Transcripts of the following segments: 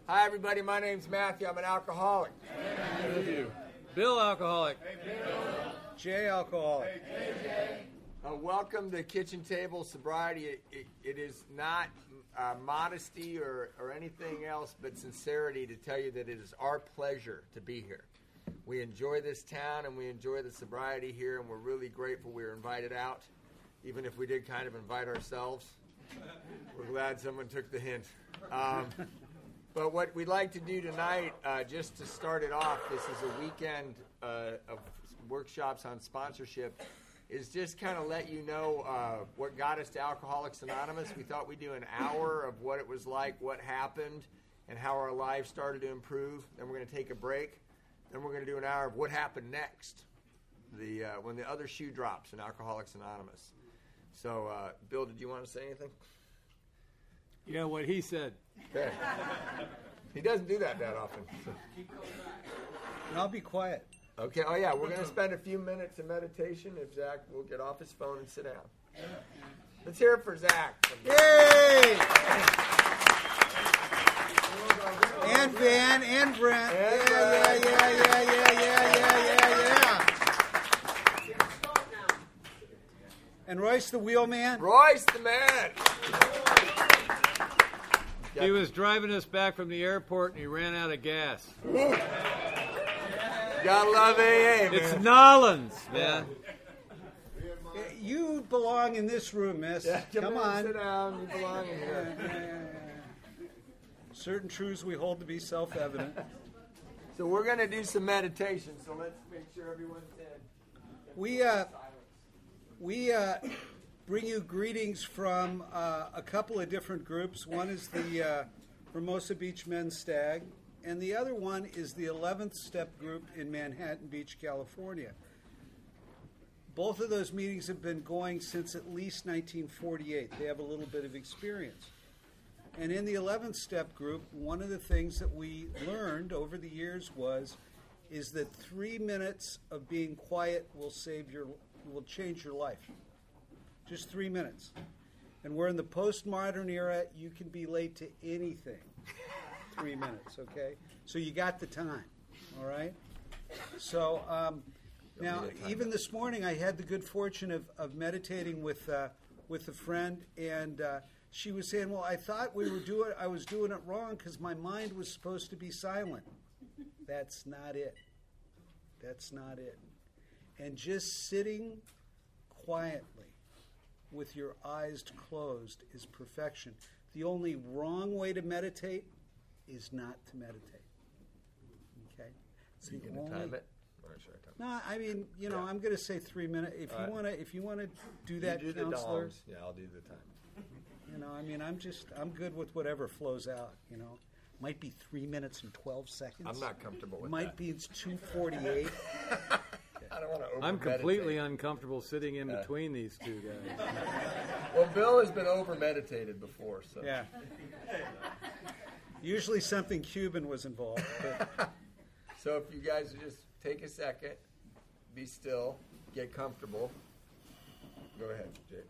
Hi, everybody. My name's Matthew. I'm an alcoholic. Bill, alcoholic. Jay, alcoholic. Welcome to Kitchen Table Sobriety. It is not modesty or anything else but sincerity to tell you that it is our pleasure to be here. We enjoy this town and we enjoy the sobriety here, and we're really grateful we were invited out, even if we did kind of invite ourselves. We're glad someone took the hint. But what we'd like to do tonight, just to start it off, this is a weekend of workshops on sponsorship, is just kind of let you know what got us to Alcoholics Anonymous. We thought we'd do an hour of what it was like, what happened, and how our lives started to improve. Then we're going to take a break. Then we're going to do an hour of what happened next, when the other shoe drops in Alcoholics Anonymous. So, Bill, did you want to say anything? Yeah, what he said. Okay. He doesn't do that often. So. And I'll be quiet. Okay. Oh, yeah. We're going to spend a few minutes in meditation. If Zach will get off his phone and sit down. Let's hear it for Zach. Yay! And Van and Brent. Yeah. And Royce the wheelman. Royce the man. He was driving us back from the airport and he ran out of gas. Gotta love AA, man. It's Nollins, man. You belong in this room, miss. Yeah, come on. Sit down. You belong in here. Certain truths we hold to be self-evident. So we're going to do some meditation, so let's make sure everyone's in. We bring you greetings from a couple of different groups. One is the Hermosa Beach Men's Stag, and the other one is the 11th Step Group in Manhattan Beach, California. Both of those meetings have been going since at least 1948. They have a little bit of experience. And in the 11th Step Group, one of the things that we learned over the years is that 3 minutes of being quiet will change your life. Just 3 minutes. And we're in the postmodern era. You can be late to anything. 3 minutes, okay? So you got the time, all right? So now, even this morning, I had the good fortune of meditating with a friend, and she was saying, "Well, I thought I was doing it wrong because my mind was supposed to be silent." That's not it. That's not it. And just sitting quietly with your eyes closed is perfection. The only wrong way to meditate is not to meditate. Okay? So you going to time it? Or should I time it? No, I mean, I'm going to say 3 minutes. If you want to do that, you do counselor. The dongs. Yeah, I'll do the time. I'm good with whatever flows out. Might be 3 minutes and 12 seconds. I'm not comfortable with that. Might be it's 2:48. I don't want to I'm completely uncomfortable sitting in between these two guys. Well, Bill has been over-meditated before, so. Yeah. Usually something Cuban was involved. But. So if you guys just take a second, be still, get comfortable. Go ahead, Jake.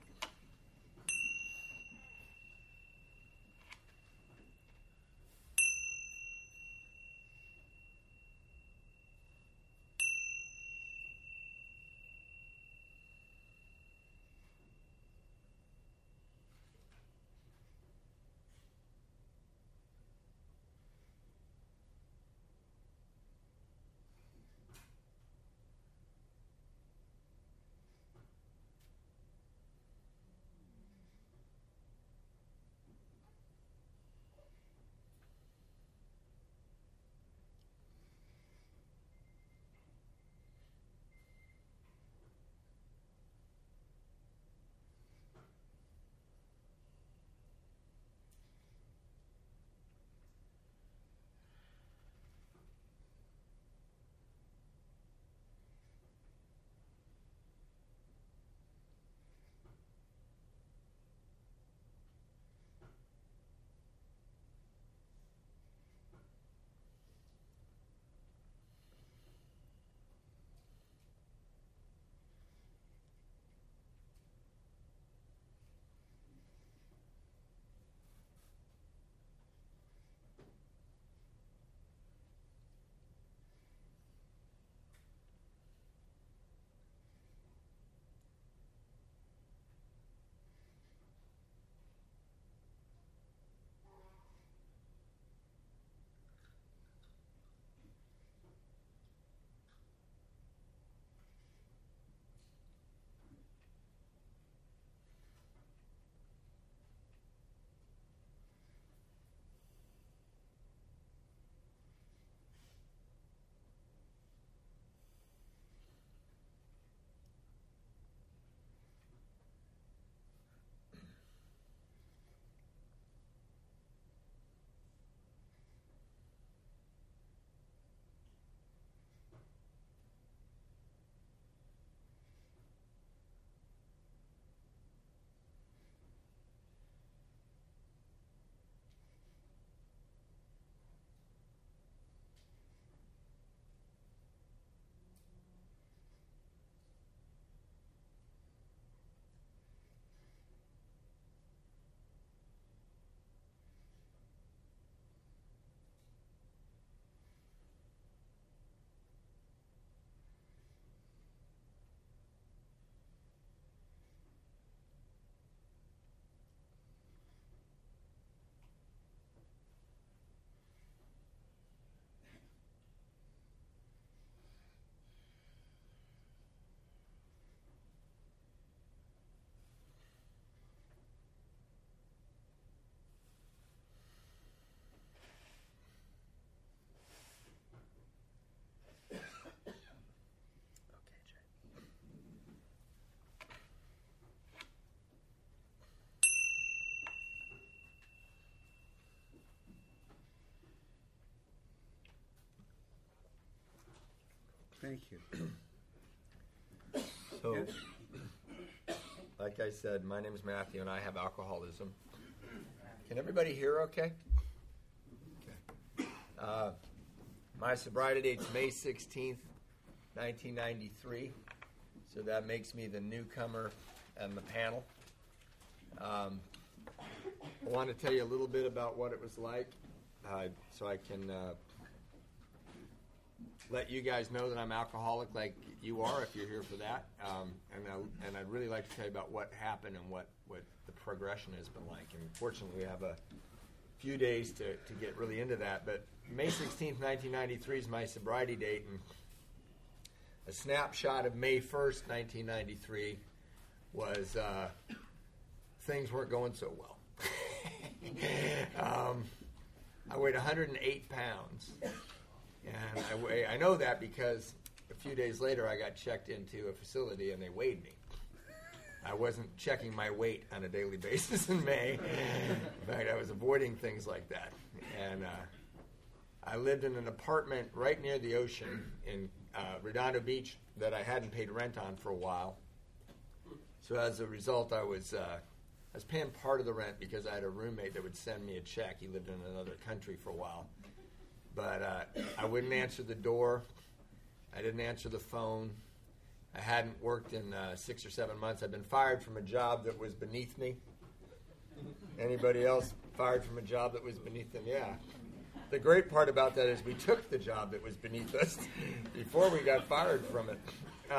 Thank you. So, like I said, my name is Matthew, and I have alcoholism. Can everybody hear okay? Okay. My sobriety date's May 16th, 1993. So that makes me the newcomer on the panel. I want to tell you a little bit about what it was like, so I can let you guys know that I'm alcoholic like you are if you're here for that. And I'd really like to tell you about what happened and what the progression has been like. And fortunately, we have a few days to get really into that. But May 16th, 1993 is my sobriety date. And a snapshot of May 1st, 1993 was things weren't going so well. I weighed 108 pounds. And I know that because a few days later I got checked into a facility and they weighed me. I wasn't checking my weight on a daily basis in May. In fact, I was avoiding things like that. And I lived in an apartment right near the ocean in Redondo Beach that I hadn't paid rent on for a while. So as a result, I was paying part of the rent because I had a roommate that would send me a check. He lived in another country for a while. But I wouldn't answer the door. I didn't answer the phone. I hadn't worked in 6 or 7 months. I'd been fired from a job that was beneath me. Anybody else fired from a job that was beneath them? Yeah. The great part about that is we took the job that was beneath us before we got fired from it.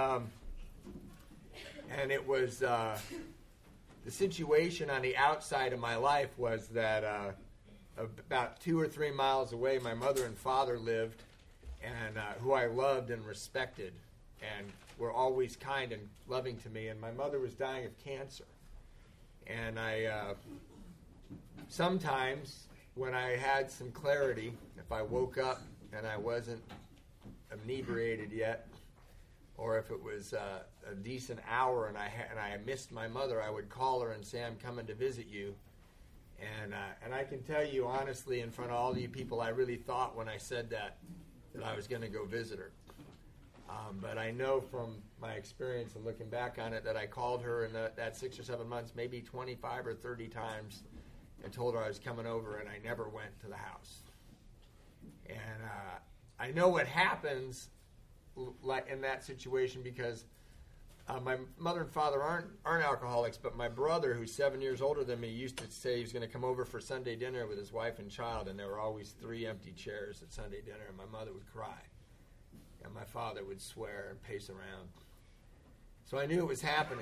And it was the situation on the outside of my life was that about 2 or 3 miles away, my mother and father lived, and who I loved and respected, and were always kind and loving to me. And my mother was dying of cancer, and I sometimes when I had some clarity, if I woke up and I wasn't inebriated yet, or if it was a decent hour and I missed my mother, I would call her and say, "I'm coming to visit you." And I can tell you honestly, in front of all you people, I really thought when I said that I was going to go visit her. But I know from my experience and looking back on it that I called her in that 6 or 7 months, maybe 25 or 30 times, and told her I was coming over, and I never went to the house. And I know what happens like in that situation because my mother and father aren't alcoholics, but my brother, who's 7 years older than me, used to say he was going to come over for Sunday dinner with his wife and child, and there were always 3 empty chairs at Sunday dinner, and my mother would cry, and my father would swear and pace around. So I knew it was happening.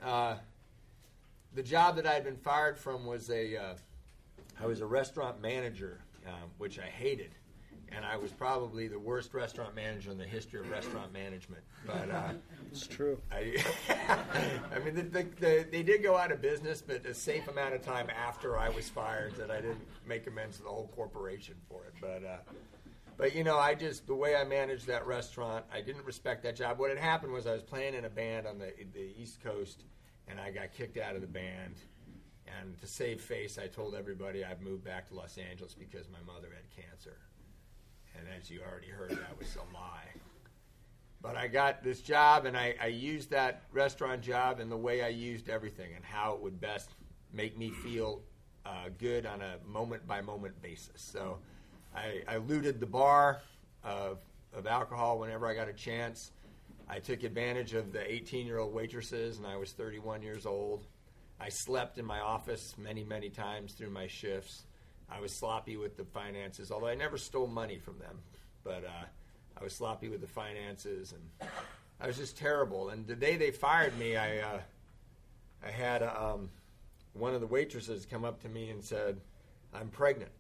The job that I had been fired from was I was a restaurant manager, which I hated. And I was probably the worst restaurant manager in the history of restaurant management. But it's true. I mean, they did go out of business, but a safe amount of time after I was fired that I didn't make amends to the whole corporation for it. But you know, the way I managed that restaurant, I didn't respect that job. What had happened was I was playing in a band on the East Coast, and I got kicked out of the band. And to save face, I told everybody I'd moved back to Los Angeles because my mother had cancer. And as you already heard, that was a lie. But I got this job, and I used that restaurant job in the way I used everything and how it would best make me feel good on a moment-by-moment basis. So I looted the bar of alcohol whenever I got a chance. I took advantage of the 18-year-old waitresses, and I was 31 years old. I slept in my office many, many times through my shifts. I was sloppy with the finances, although I never stole money from them. But I was sloppy with the finances, and I was just terrible. And the day they fired me, I had one of the waitresses come up to me and said, "I'm pregnant."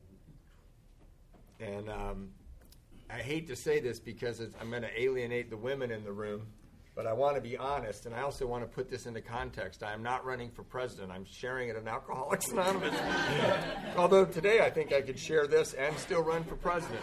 And I hate to say this because I'm going to alienate the women in the room, but I want to be honest, and I also want to put this into context. I am not running for president. I'm sharing it in Alcoholics Anonymous. Although today I think I could share this and still run for president.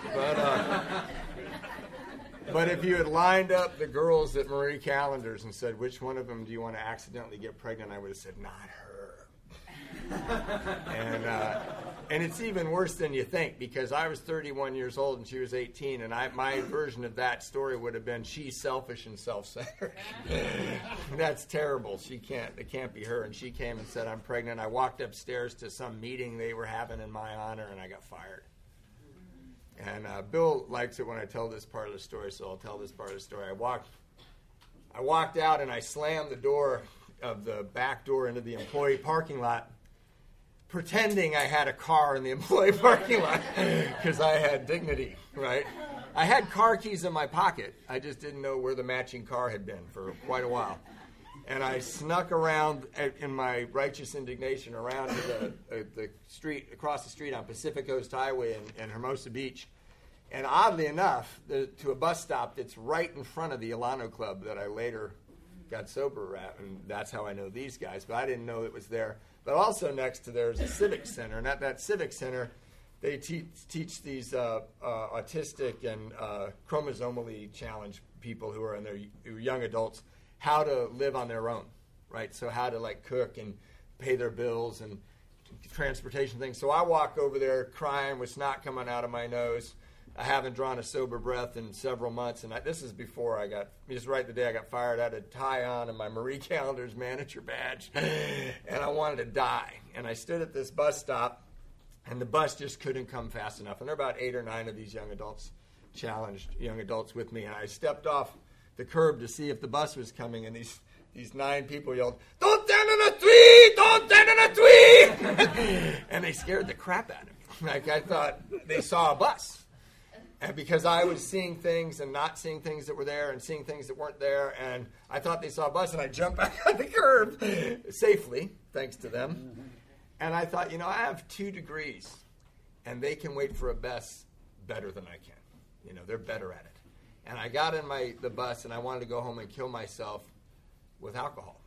But if you had lined up the girls at Marie Callender's and said, which one of them do you want to accidentally get pregnant, I would have said, not her. And it's even worse than you think, because I was 31 years old and she was 18, and my version of that story would have been she's selfish and self-centered. That's terrible. It can't be her. And she came and said, I'm pregnant. I walked upstairs to some meeting they were having in my honor, and I got fired. And Bill likes it when I tell this part of the story, so I'll tell this part of the story. I walked out and I slammed the door of the back door into the employee parking lot, pretending I had a car in the employee parking lot because I had dignity, right? I had car keys in my pocket. I just didn't know where the matching car had been for quite a while. And I snuck around in my righteous indignation around to the street, across the street on Pacific Coast Highway in Hermosa Beach. And oddly enough, to a bus stop that's right in front of the Ilano Club that I later got sober at. And that's how I know these guys. But I didn't know it was there. But also next to there is a civic center. And at that civic center, they teach these autistic and chromosomally challenged people who are in their young adults how to live on their own, right? So how to cook and pay their bills and transportation things. So I walk over there crying with snot coming out of my nose. I haven't drawn a sober breath in several months, and this is before just right the day I got fired. I had a tie on and my Marie Callender's manager badge, and I wanted to die. And I stood at this bus stop, and the bus just couldn't come fast enough. And there were about 8 or 9 of these challenged young adults with me, and I stepped off the curb to see if the bus was coming, and these 9 people yelled, "Don't stand in a tree! Don't stand in a tree!" And they scared the crap out of me. I thought they saw a bus. And because I was seeing things and not seeing things that were there and seeing things that weren't there, and I thought they saw a bus, and I jumped back on the curb safely, thanks to them. And I thought, I have 2 degrees, and they can wait for a bus better than I can. They're better at it. And I got in the bus, and I wanted to go home and kill myself with alcohol.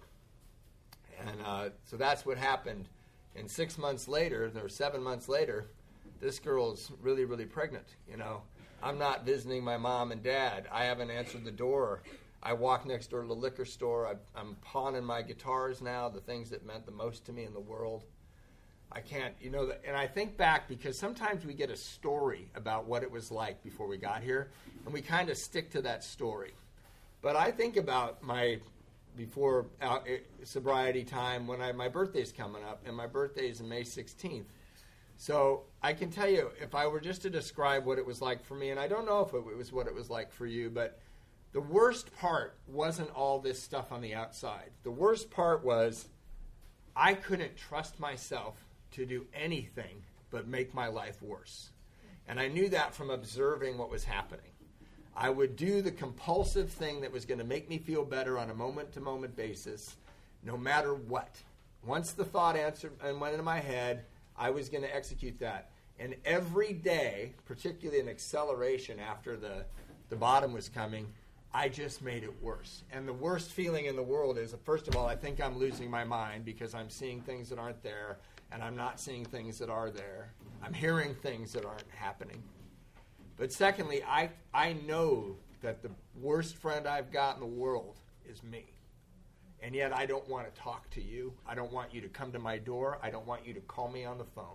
And so that's what happened. And 6 months later, or 7 months later, this girl's really, really pregnant. I'm not visiting my mom and dad. I haven't answered the door. I walk next door to the liquor store. I'm pawning my guitars now, the things that meant the most to me in the world. I can't, and I think back because sometimes we get a story about what it was like before we got here, and we kind of stick to that story. But I think about my before sobriety time when my birthday's coming up, and my birthday's on May 16th. So I can tell you, if I were just to describe what it was like for me, and I don't know if it was what it was like for you, but the worst part wasn't all this stuff on the outside. The worst part was I couldn't trust myself to do anything but make my life worse. And I knew that from observing what was happening. I would do the compulsive thing that was going to make me feel better on a moment-to-moment basis, no matter what. Once the thought answered and went into my head, I was going to execute that. And every day, particularly an acceleration after the bottom was coming, I just made it worse. And the worst feeling in the world is, first of all, I think I'm losing my mind because I'm seeing things that aren't there, and I'm not seeing things that are there. I'm hearing things that aren't happening. But secondly, I know that the worst friend I've got in the world is me. And yet I don't want to talk to you. I don't want you to come to my door. I don't want you to call me on the phone.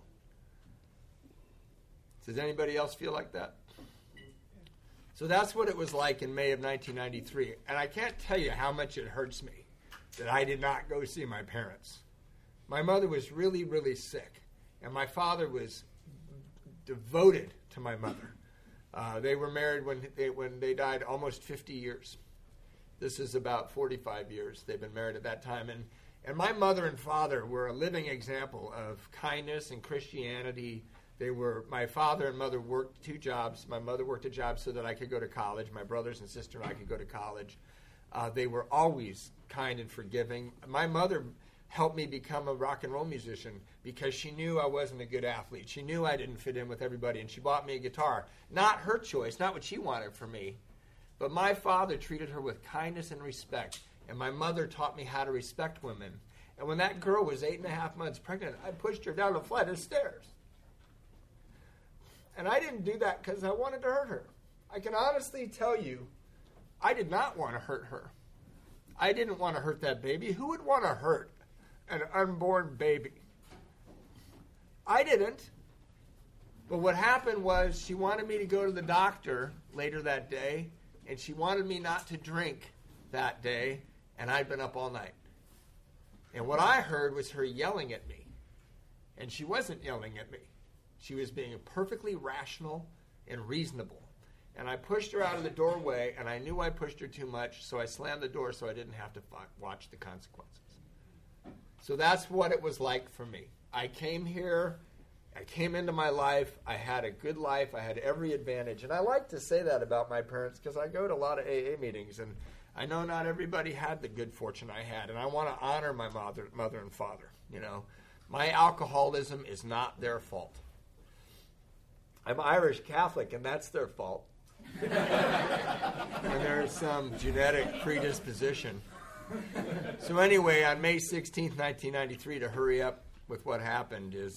Does anybody else feel like that? So that's what it was like in May of 1993. And I can't tell you how much it hurts me that I did not go see my parents. My mother was really, really sick. And my father was devoted to my mother. They were married when they died almost 50 years. This is about 45 years they've been married at that time. And my mother and father were a living example of kindness and Christianity. My father and mother worked 2 jobs. My mother worked a job so that I could go to college. My brothers and sister and I could go to college. They were always kind and forgiving. My mother helped me become a rock and roll musician because she knew I wasn't a good athlete. She knew I didn't fit in with everybody, and she bought me a guitar. Not her choice, not what she wanted for me. But my father treated her with kindness and respect, and my mother taught me how to respect women. And when that girl was 8.5 months pregnant, I pushed her down a flight of stairs. And I didn't do that because I wanted to hurt her. I can honestly tell you, I did not want to hurt her. I didn't want to hurt that baby. Who would want to hurt an unborn baby? I didn't. But what happened was she wanted me to go to the doctor later that day, and she wanted me not to drink that day, and I'd been up all night. And what I heard was her yelling at me. And she wasn't yelling at me. She was being perfectly rational and reasonable. And I pushed her out of the doorway, and I knew I pushed her too much, so I slammed the door so I didn't have to watch the consequences. So that's what it was like for me. I came here, I came into my life, I had a good life, I had every advantage. And I like to say that about my parents because I go to a lot of AA meetings, and I know not everybody had the good fortune I had, and I want to honor my mother and father. You know, my alcoholism is not their fault. I'm Irish Catholic, and that's their fault. And there's some genetic predisposition. So anyway, on May 16th, 1993, to hurry up with what happened is,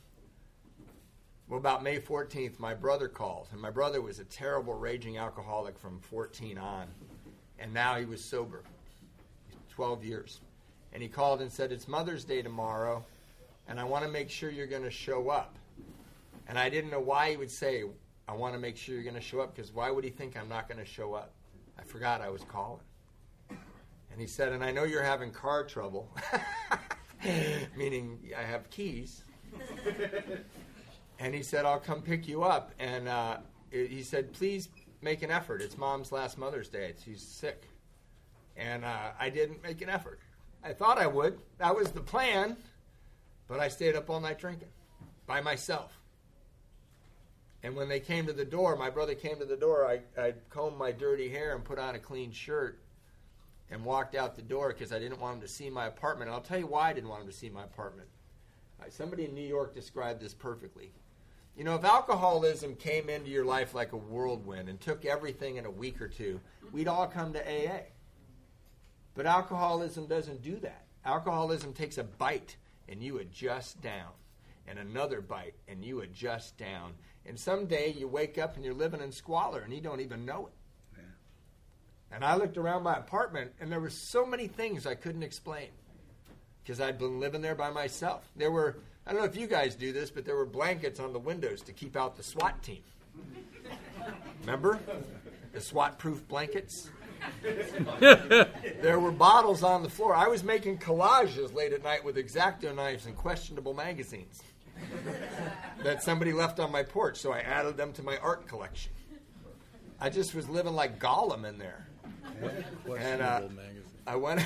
about May 14th, my brother called. And my brother was a terrible, raging alcoholic from 14 on. And now he was sober, 12 years. And he called and said, it's Mother's Day tomorrow, and I want to make sure you're going to show up. And I didn't know why he would say, I want to make sure you're going to show up, because why would he think I'm not going to show up? I forgot I was calling. And he said, and I know you're having car trouble, meaning I have keys. And he said, I'll come pick you up. And he said, please make an effort. It's Mom's last Mother's Day. She's sick. And I didn't make an effort. I thought I would. That was the plan. But I stayed up all night drinking by myself. And when they came to the door, my brother came to the door, I combed my dirty hair and put on a clean shirt and walked out the door because I didn't want him to see my apartment. And I'll tell you why I didn't want him to see my apartment. Somebody in New York described this perfectly. You know, if alcoholism came into your life like a whirlwind and took everything in a week or two, we'd all come to AA. But alcoholism doesn't do that. Alcoholism takes a bite and you adjust down, and another bite and you adjust down. And someday you wake up and you're living in squalor and you don't even know it. Yeah. And I looked around my apartment and there were so many things I couldn't explain because I'd been living there by myself. There were, I don't know if you guys do this, but there were blankets on the windows to keep out the SWAT team. Remember? The SWAT-proof blankets? There were bottles on the floor. I was making collages late at night with X-Acto knives and questionable magazines that somebody left on my porch, so I added them to my art collection. I just was living like Gollum in there. And I went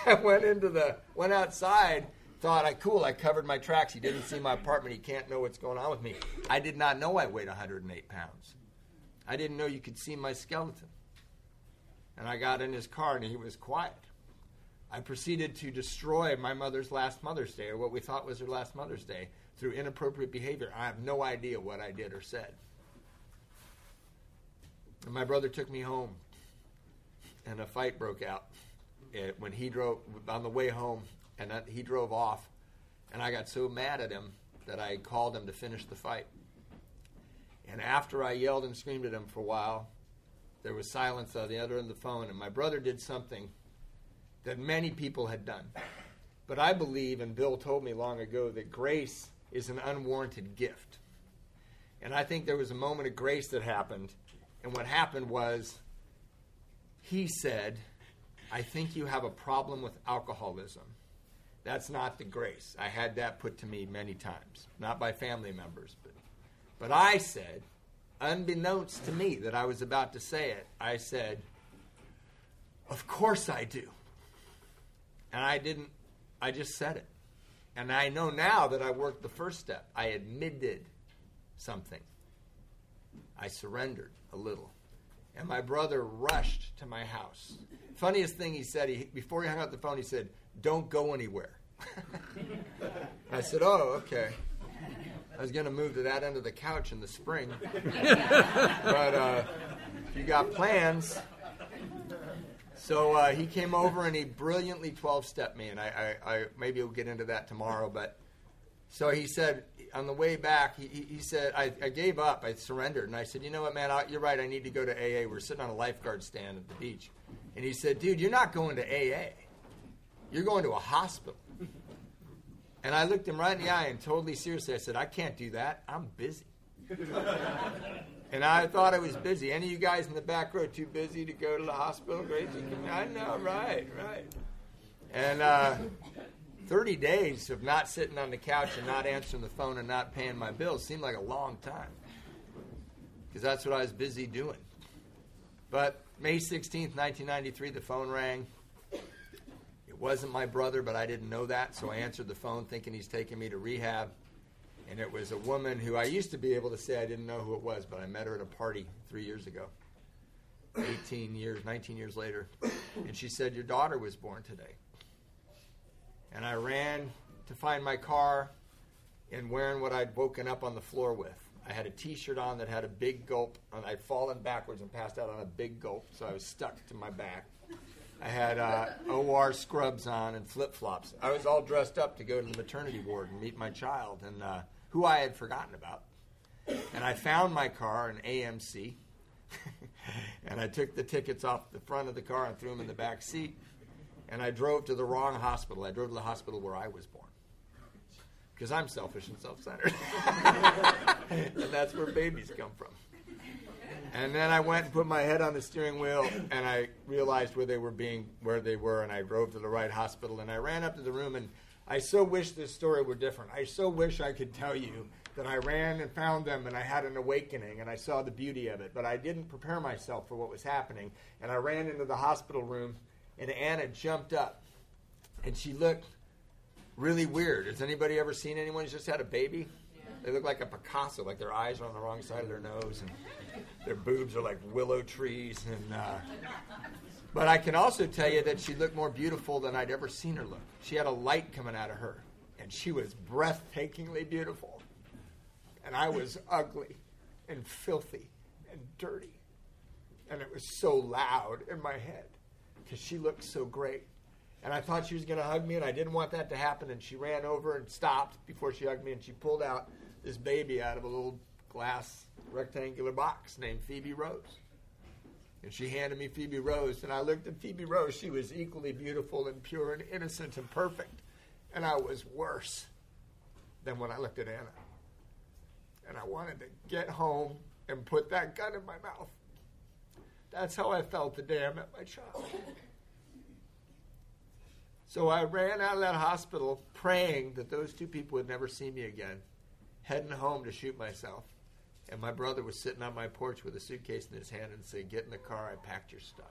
outside, thought I covered my tracks. He didn't see my apartment. He can't know what's going on with me. I did not know I weighed 108 pounds. I didn't know you could see my skeleton. And I got in his car and he was quiet. I proceeded to destroy my mother's last Mother's Day, or what we thought was her last Mother's Day, through inappropriate behavior. I have no idea what I did or said. And my brother took me home, and a fight broke out when he drove on the way home, and he drove off, and I got so mad at him that I called him to finish the fight. And after I yelled and screamed at him for a while, there was silence on the other end of the phone, and my brother did something that many people had done. But I believe, and Bill told me long ago, that grace is an unwarranted gift. And I think there was a moment of grace that happened, and what happened was he said, I think you have a problem with alcoholism. That's not the grace. I had that put to me many times, not by family members. But I said, unbeknownst to me that I was about to say it, I said, of course I do. And I just said it. And I know now that I worked the first step. I admitted something. I surrendered a little. And my brother rushed to my house. Funniest thing he said, before he hung up the phone, he said, don't go anywhere. I said, oh, okay. I was going to move to that end of the couch in the spring. But if you got plans. So he came over and he brilliantly 12-stepped me. And I maybe we'll get into that tomorrow. But so he said, on the way back, he said, I gave up. I surrendered. And I said, you know what, man, you're right. I need to go to AA. We're sitting on a lifeguard stand at the beach. And he said, dude, you're not going to AA. You're going to a hospital. And I looked him right in the eye and totally seriously, I said, I can't do that. I'm busy. And I thought I was busy. Any of you guys in the back row too busy to go to the hospital? Crazy? I know, right. And 30 days of not sitting on the couch and not answering the phone and not paying my bills seemed like a long time, because that's what I was busy doing. But May 16th, 1993, the phone rang. It wasn't my brother, but I didn't know that, so I answered the phone thinking he's taking me to rehab. And it was a woman who I used to be able to say I didn't know who it was, but I met her at a party 3 years ago, 19 years later. And she said, your daughter was born today. And I ran to find my car and wearing what I'd woken up on the floor with. I had a T-shirt on that had a big gulp, and I'd fallen backwards and passed out on a big gulp, so I was stuck to my back. I had OR scrubs on and flip-flops. I was all dressed up to go to the maternity ward and meet my child, and who I had forgotten about. And I found my car, an AMC, and I took the tickets off the front of the car and threw them in the back seat, and I drove to the wrong hospital. I drove to the hospital where I was born, because I'm selfish and self-centered. And that's where babies come from. And then I went and put my head on the steering wheel, and I realized where they were, and I drove to the right hospital, and I ran up to the room, and I so wish this story were different. I so wish I could tell you that I ran and found them, and I had an awakening, and I saw the beauty of it, but I didn't prepare myself for what was happening. And I ran into the hospital room, and Anna jumped up, and she looked really weird. Has anybody ever seen anyone who's just had a baby? They look like a Picasso, like their eyes are on the wrong side of their nose, and their boobs are like willow trees. But I can also tell you that she looked more beautiful than I'd ever seen her look. She had a light coming out of her, and she was breathtakingly beautiful. And I was ugly and filthy and dirty. And it was so loud in my head because she looked so great. And I thought she was going to hug me, and I didn't want that to happen. And she ran over and stopped before she hugged me, and she pulled out this baby out of a little glass rectangular box named Phoebe Rose. And she handed me Phoebe Rose, and I looked at Phoebe Rose. She was equally beautiful and pure and innocent and perfect. And I was worse than when I looked at Anna. And I wanted to get home and put that gun in my mouth. That's how I felt the day I met my child. So I ran out of that hospital praying that those two people would never see me again, heading home to shoot myself. And my brother was sitting on my porch with a suitcase in his hand and said, get in the car, I packed your stuff.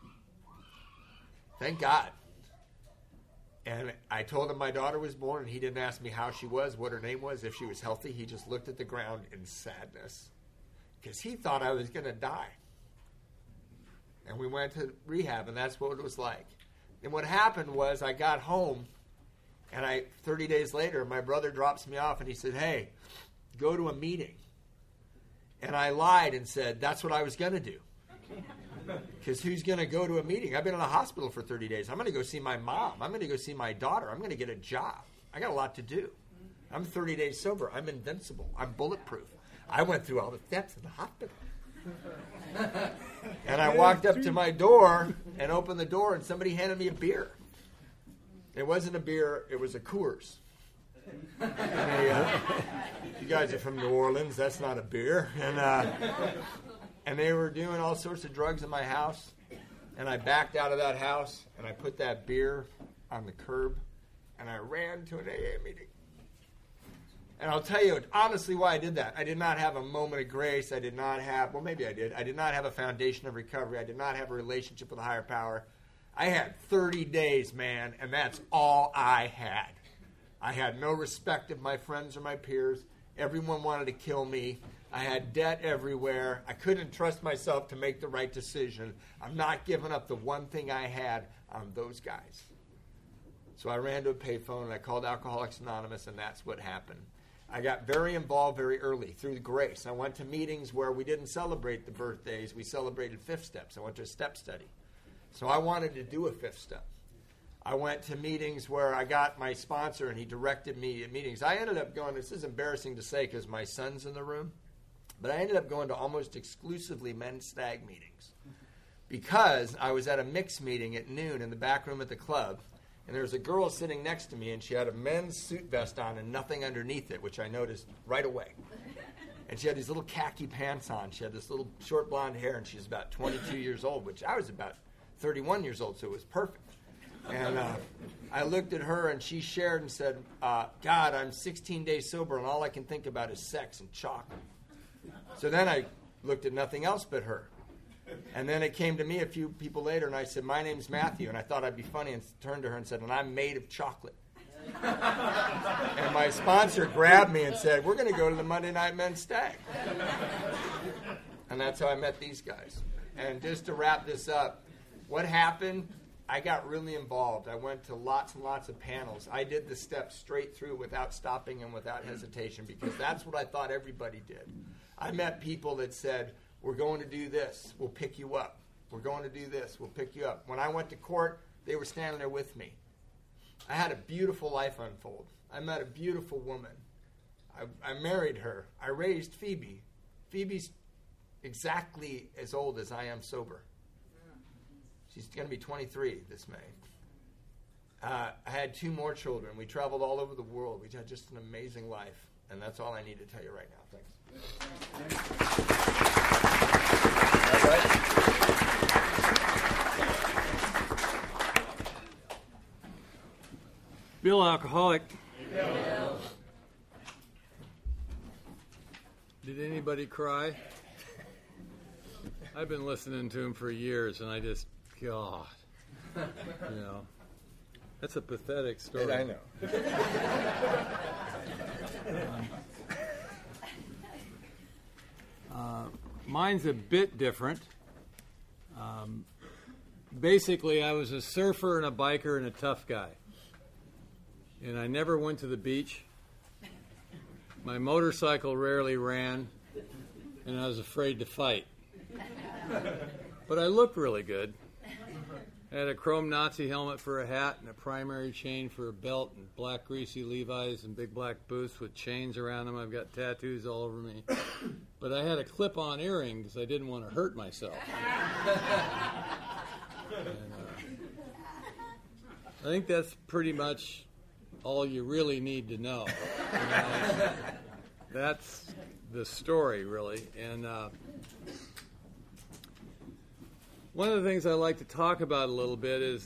Thank God. And I told him my daughter was born, and he didn't ask me how she was, what her name was, if she was healthy. He just looked at the ground in sadness because he thought I was going to die. And we went to rehab, and that's what it was like. And what happened was I got home, and 30 days later, my brother drops me off, and he said, hey, go to a meeting. And I lied and said, that's what I was going to do. Because who's going to go to a meeting? I've been in a hospital for 30 days. I'm going to go see my mom. I'm going to go see my daughter. I'm going to get a job. I got a lot to do. I'm 30 days sober. I'm invincible. I'm bulletproof. I went through all the steps in the hospital. And I walked up to my door and opened the door, and somebody handed me a beer. It wasn't a beer. It was a Coors. You guys are from New Orleans. That's not a beer. And they were doing all sorts of drugs in my house. And I backed out of that house, and I put that beer on the curb, and I ran to an AA meeting. And I'll tell you honestly why I did that. I did not have a moment of grace. I did not have, well, maybe I did. I did not have a foundation of recovery. I did not have a relationship with a higher power. I had 30 days, man, and that's all I had. I had no respect of my friends or my peers. Everyone wanted to kill me. I had debt everywhere. I couldn't trust myself to make the right decision. I'm not giving up the one thing I had on those guys. So I ran to a payphone, and I called Alcoholics Anonymous, and that's what happened. I got very involved very early through the grace. I went to meetings where we didn't celebrate the birthdays. We celebrated fifth steps. I went to a step study. So I wanted to do a fifth step. I went to meetings where I got my sponsor, and he directed me at meetings. I ended up going, this is embarrassing to say because my son's in the room, but I ended up going to almost exclusively men's stag meetings because I was at a mixed meeting at noon in the back room at the club, and there was a girl sitting next to me, and she had a men's suit vest on and nothing underneath it, which I noticed right away. And she had these little khaki pants on. She had this little short blonde hair, and she was about 22 years old, which I was about 31 years old, so it was perfect. And I looked at her, and she shared and said, God, I'm 16 days sober, and all I can think about is sex and chocolate. So then I looked at nothing else but her. And then it came to me a few people later, and I said, my name's Matthew. And I thought I'd be funny and turned to her and said, and I'm made of chocolate. And my sponsor grabbed me and said, we're going to go to the Monday Night Men's Stag. And that's how I met these guys. And just to wrap this up, what happened, I got really involved. I went to lots and lots of panels. I did the steps straight through without stopping and without hesitation because that's what I thought everybody did. I met people that said, we're going to do this, we'll pick you up. We're going to do this, we'll pick you up. When I went to court, they were standing there with me. I had a beautiful life unfold. I met a beautiful woman. I married her. I raised Phoebe. Phoebe's exactly as old as I am sober. She's going to be 23 this May. I had 2 more children. We traveled all over the world. We had just an amazing life. And that's all I need to tell you right now. Thanks. All right. Bill, alcoholic. Bill. Did anybody cry? I've been listening to him for years, and I just, God, that's a pathetic story. I know. Mine's a bit different. Basically, I was a surfer and a biker and a tough guy. And I never went to the beach. My motorcycle rarely ran, and I was afraid to fight. But I looked really good. I had a chrome Nazi helmet for a hat and a primary chain for a belt and black greasy Levi's and big black boots with chains around them. I've got tattoos all over me. But I had a clip-on earring because I didn't want to hurt myself. And, I think that's pretty much all you really need to know. That's the story, really. And one of the things I like to talk about a little bit is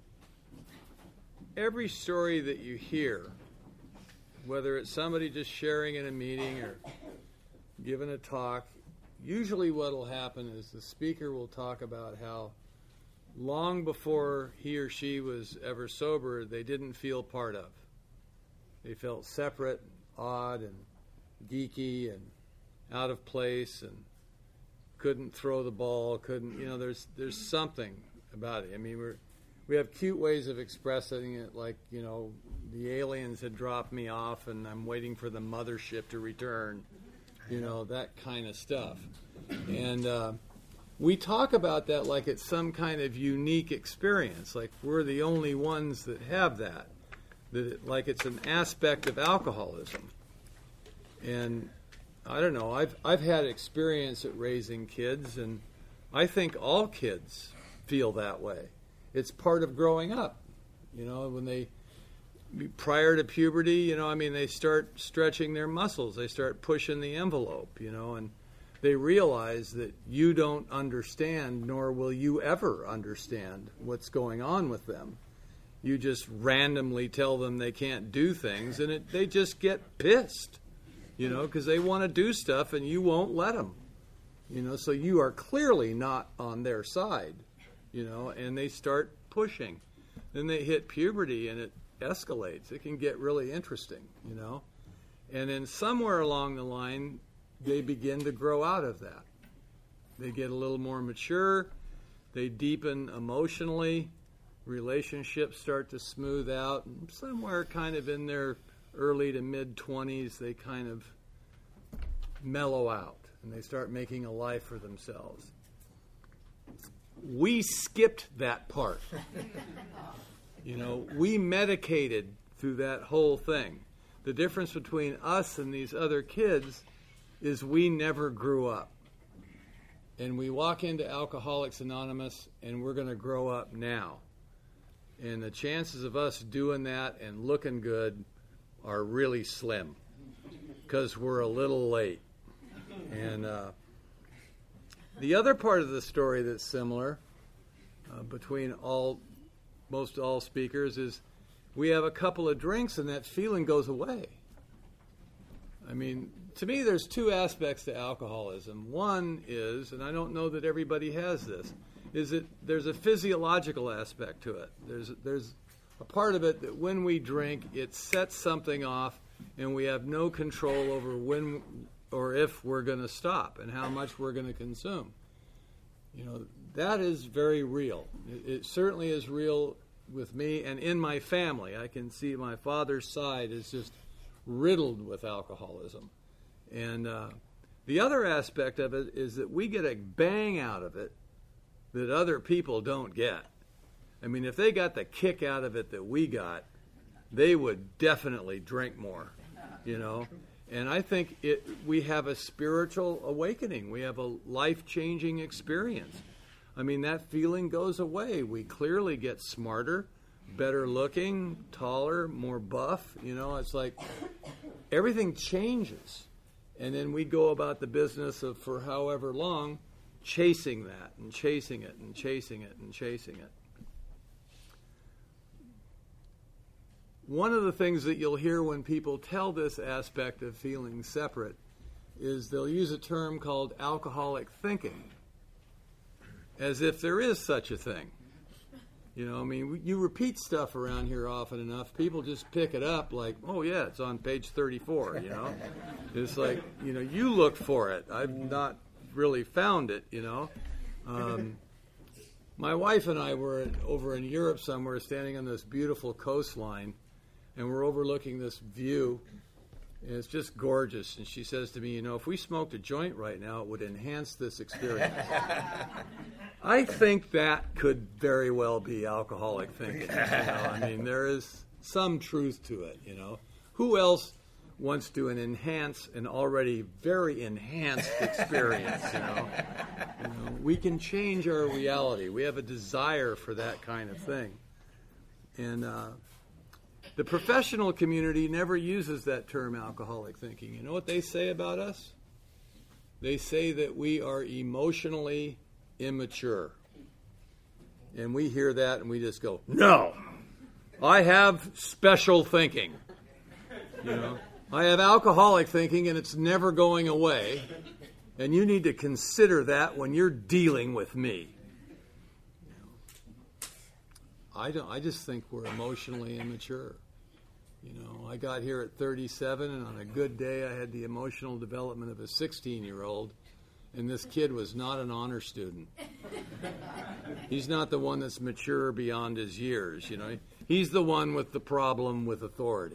every story that you hear, whether it's somebody just sharing in a meeting or giving a talk, usually what will happen is the speaker will talk about how long before he or she was ever sober, they didn't feel part of. They felt separate, odd, and geeky, and out of place, and couldn't throw the ball, there's something about it. I mean, we have cute ways of expressing it, like, the aliens had dropped me off and I'm waiting for the mothership to return, that kind of stuff. And we talk about that like it's some kind of unique experience, like we're the only ones that have that like it's an aspect of alcoholism. And I don't know, I've had experience at raising kids, and I think all kids feel that way. It's part of growing up. When they, prior to puberty, they start stretching their muscles. They start pushing the envelope, and they realize that you don't understand, nor will you ever understand what's going on with them. You just randomly tell them they can't do things, and they just get pissed. Because they want to do stuff and you won't let them. So you are clearly not on their side, and they start pushing. Then they hit puberty and it escalates. It can get really interesting, And then somewhere along the line, they begin to grow out of that. They get a little more mature. They deepen emotionally. Relationships start to smooth out. And somewhere kind of in their early to mid-20s, they kind of mellow out and they start making a life for themselves. We skipped that part. We medicated through that whole thing. The difference between us and these other kids is we never grew up. And we walk into Alcoholics Anonymous and we're going to grow up now. And the chances of us doing that and looking good are really slim because we're a little late. And the other part of the story that's similar between most all speakers is we have a couple of drinks and that feeling goes away. I mean, to me, there's two aspects to alcoholism. One is, and I don't know that everybody has this, is that there's a physiological aspect to it. There's a part of it that when we drink, it sets something off, and we have no control over when or if we're going to stop and how much we're going to consume. You know, that is very real. It certainly is real with me and in my family. I can see my father's side is just riddled with alcoholism. And the other aspect of it is that we get a bang out of it that other people don't get. I mean, if they got the kick out of it that we got, they would definitely drink more, you know. And I think we have a spiritual awakening. We have a life-changing experience. I mean, that feeling goes away. We clearly get smarter, better looking, taller, more buff. You know, it's like everything changes. And then we go about the business of, for however long, chasing that and chasing it and chasing it and chasing it. One of the things that you'll hear when people tell this aspect of feeling separate is they'll use a term called alcoholic thinking, as if there is such a thing. You know, I mean, you repeat stuff around here often enough, people just pick it up like, oh yeah, it's on page 34, you know. It's like, you know, you look for it. I've not really found it, you know. My wife and I were over in Europe somewhere standing on this beautiful coastline, and we're overlooking this view, and it's just gorgeous. And she says to me, you know, if we smoked a joint right now, it would enhance this experience. I think that could very well be alcoholic thinking. You know? I mean, there is some truth to it, you know. Who else wants to enhance an already very enhanced experience, you know? We can change our reality. We have a desire for that kind of thing. And the professional community never uses that term alcoholic thinking. You know what they say about us? They say that we are emotionally immature. And we hear that and we just go, no, I have special thinking. You know, I have alcoholic thinking and it's never going away. And you need to consider that when you're dealing with me. I just think we're emotionally immature. You know, I got here at 37, and on a good day, I had the emotional development of a 16-year-old, and this kid was not an honor student. He's not the one that's mature beyond his years, you know. He's the one with the problem with authority.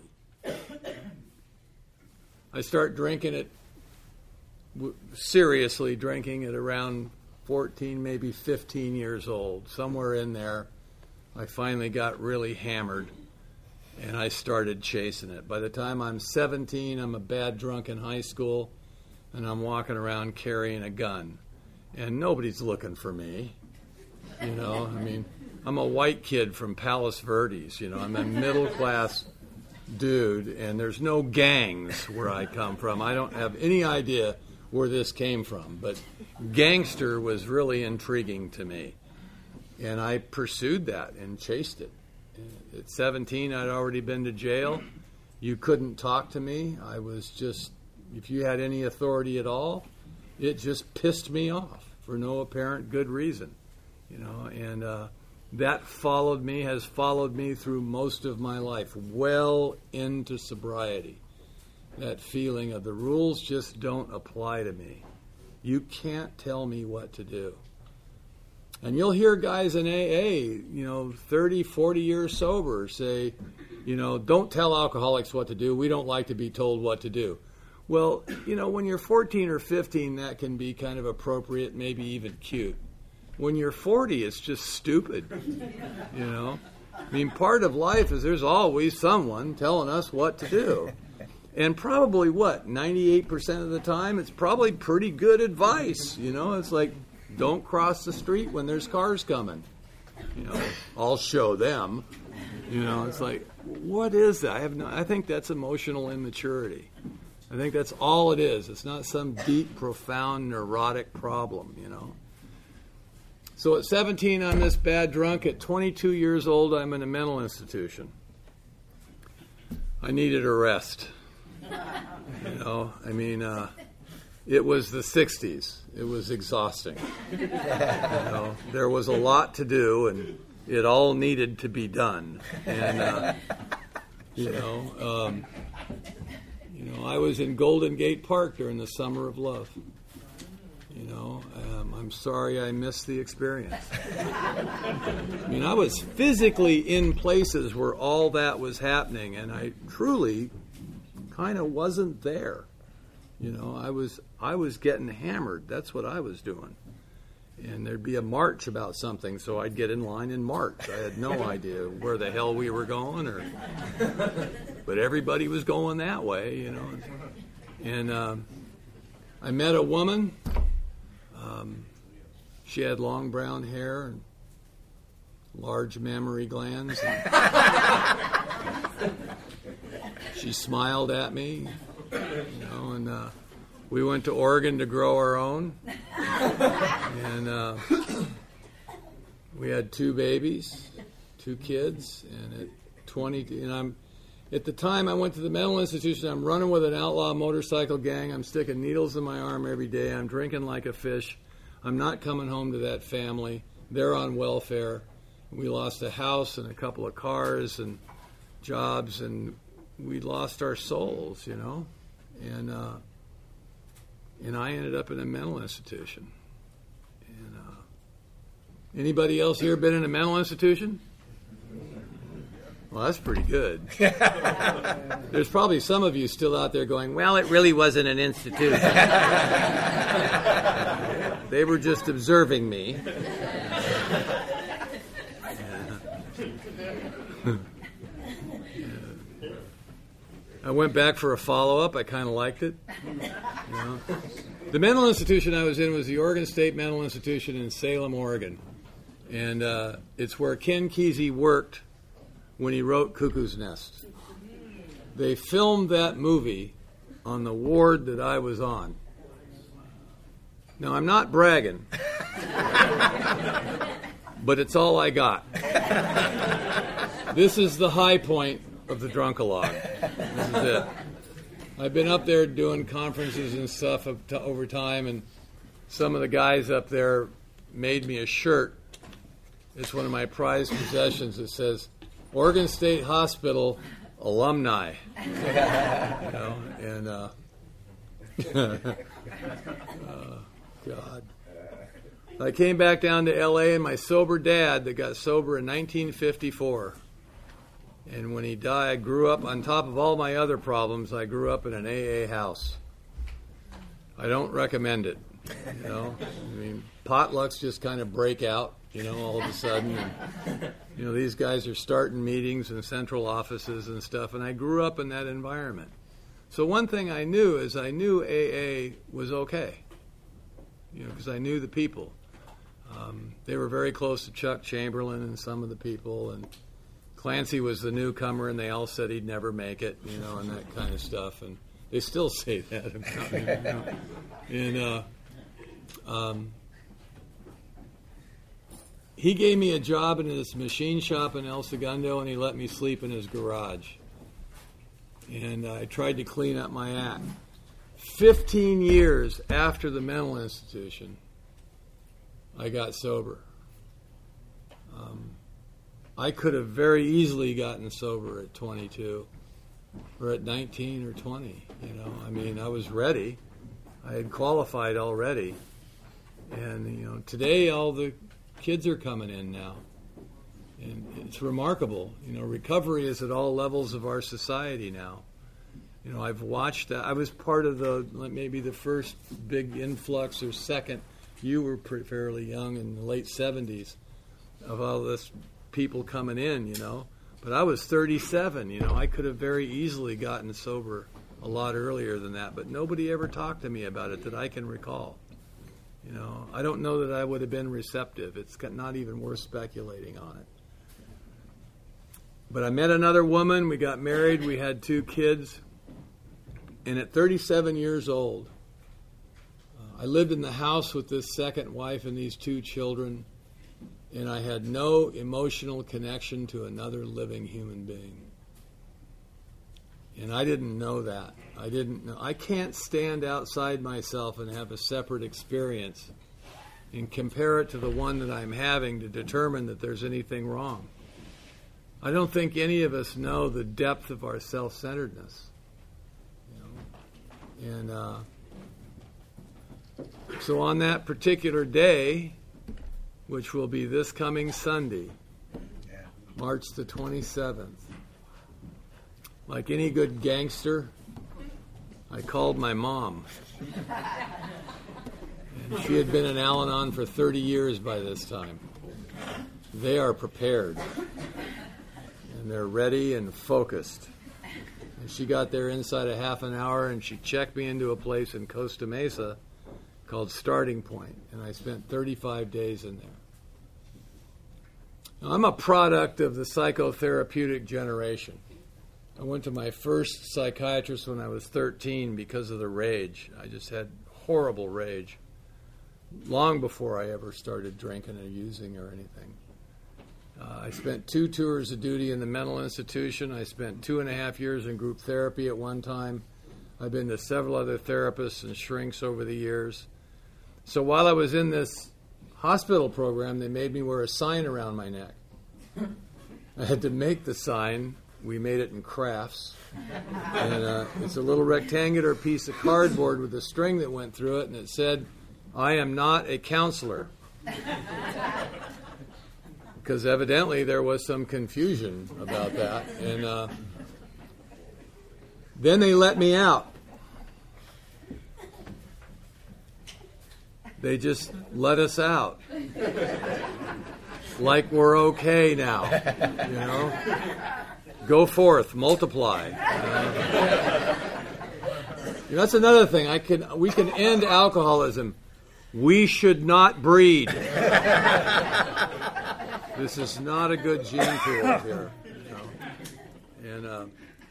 I start drinking it, seriously drinking at around 14, maybe 15 years old, somewhere in there. I finally got really hammered, and I started chasing it. By the time I'm 17, I'm a bad drunk in high school, and I'm walking around carrying a gun. And nobody's looking for me, you know. I mean, I'm a white kid from Palos Verdes, you know. I'm a middle-class dude, and there's no gangs where I come from. I don't have any idea where this came from, but gangster was really intriguing to me. And I pursued that and chased it. At 17, I'd already been to jail. You couldn't talk to me. I was just, if you had any authority at all, it just pissed me off for no apparent good reason. You know, and that has followed me through most of my life, well into sobriety. That feeling of the rules just don't apply to me. You can't tell me what to do. And you'll hear guys in AA, you know, 30, 40 years sober say, you know, don't tell alcoholics what to do. We don't like to be told what to do. Well, you know, when you're 14 or 15, that can be kind of appropriate, maybe even cute. When you're 40, it's just stupid, you know. I mean, part of life is there's always someone telling us what to do. And probably, 98% of the time, it's probably pretty good advice, you know. It's like, don't cross the street when there's cars coming. You know, I'll show them. You know, it's like, what is that? I think that's emotional immaturity. I think that's all it is. It's not some deep, profound, neurotic problem, you know. So at 17, I'm this bad drunk. At 22 years old, I'm in a mental institution. I needed a rest. You know, I mean, it was the 60s. It was exhausting. You know, there was a lot to do, and it all needed to be done. And, I was in Golden Gate Park during the Summer of Love. You know, I'm sorry I missed the experience. I mean, I was physically in places where all that was happening, and I truly kind of wasn't there. You know, I was getting hammered. That's what I was doing. And there'd be a march about something, so I'd get in line and march. I had no idea where the hell we were going, but everybody was going that way, you know. And I met a woman. She had long brown hair and large mammary glands. And she smiled at me, you know, and we went to Oregon to grow our own. And we had 2 babies, 2 kids, and at 20, and at the time I went to the mental institution. I'm running with an outlaw motorcycle gang. I'm sticking needles in my arm every day. I'm drinking like a fish. I'm not coming home to that family. They're on welfare. We lost a house and a couple of cars and jobs, and we lost our souls, you know. And I ended up in a mental institution. And anybody else here been in a mental institution? Well, that's pretty good. There's probably some of you still out there going, well, it really wasn't an institution. They were just observing me. I went back for a follow-up. I kind of liked it. You know. The mental institution I was in was the Oregon State Mental Institution in Salem, Oregon. And it's where Ken Kesey worked when he wrote Cuckoo's Nest. They filmed that movie on the ward that I was on. Now, I'm not bragging, but it's all I got. This is the high point of the Drunkalog. This is it. I've been up there doing conferences and stuff over time, and some of the guys up there made me a shirt. It's one of my prized possessions. It says, Oregon State Hospital Alumni. You know, and God. I came back down to L.A., and my sober dad that got sober in 1954. And when he died, I grew up, on top of all my other problems, I grew up in an AA house. I don't recommend it, you know. I mean, potlucks just kind of break out, you know, all of a sudden. And, you know, these guys are starting meetings in central offices and stuff, and I grew up in that environment. So one thing I knew is I knew AA was okay, you know, because I knew the people. They were very close to Chuck Chamberlain and some of the people, and Clancy was the newcomer, and they all said he'd never make it, you know, and that kind of stuff. And they still say that about me. And he gave me a job in this machine shop in El Segundo, and he let me sleep in his garage. And I tried to clean up my act. 15 years after the mental institution, I got sober. I could have very easily gotten sober at 22 or at 19 or 20, you know. I mean, I was ready. I had qualified already. And, you know, today all the kids are coming in now. And it's remarkable. You know, recovery is at all levels of our society now. You know, I've watched that. I was part of maybe the first big influx or second. You were fairly young in the late 70s of all this people coming in, you know. But I was 37, you know. I could have very easily gotten sober a lot earlier than that, but nobody ever talked to me about it that I can recall. You know, I don't know that I would have been receptive. It's not even worth speculating on it. But I met another woman. We got married. We had 2 kids. And at 37 years old, I lived in the house with this second wife and these 2 children, and I had no emotional connection to another living human being. And I didn't know that. I didn't know. I can't stand outside myself and have a separate experience and compare it to the one that I'm having to determine that there's anything wrong. I don't think any of us know the depth of our self-centeredness. And so on that particular day, which will be this coming Sunday, March the 27th, like any good gangster, I called my mom. And she had been in Al-Anon for 30 years by this time. They are prepared. And they're ready and focused. And she got there inside a half an hour, and she checked me into a place in Costa Mesa called Starting Point, and I spent 35 days in there. Now, I'm a product of the psychotherapeutic generation. I went to my first psychiatrist when I was 13 because of the rage. I just had horrible rage long before I ever started drinking or using or anything. I spent 2 tours of duty in the mental institution. I spent 2.5 years in group therapy at one time. I've been to several other therapists and shrinks over the years. So while I was in this hospital program, they made me wear a sign around my neck. I had to make the sign. We made it in crafts. And it's a little rectangular piece of cardboard with a string that went through it, and it said, "I am not a counselor." Because evidently there was some confusion about that. And then they let me out. They just let us out. Like we're okay now, you know? Go forth, multiply. That's another thing. We can end alcoholism. We should not breed. This is not a good gene pool here. You know?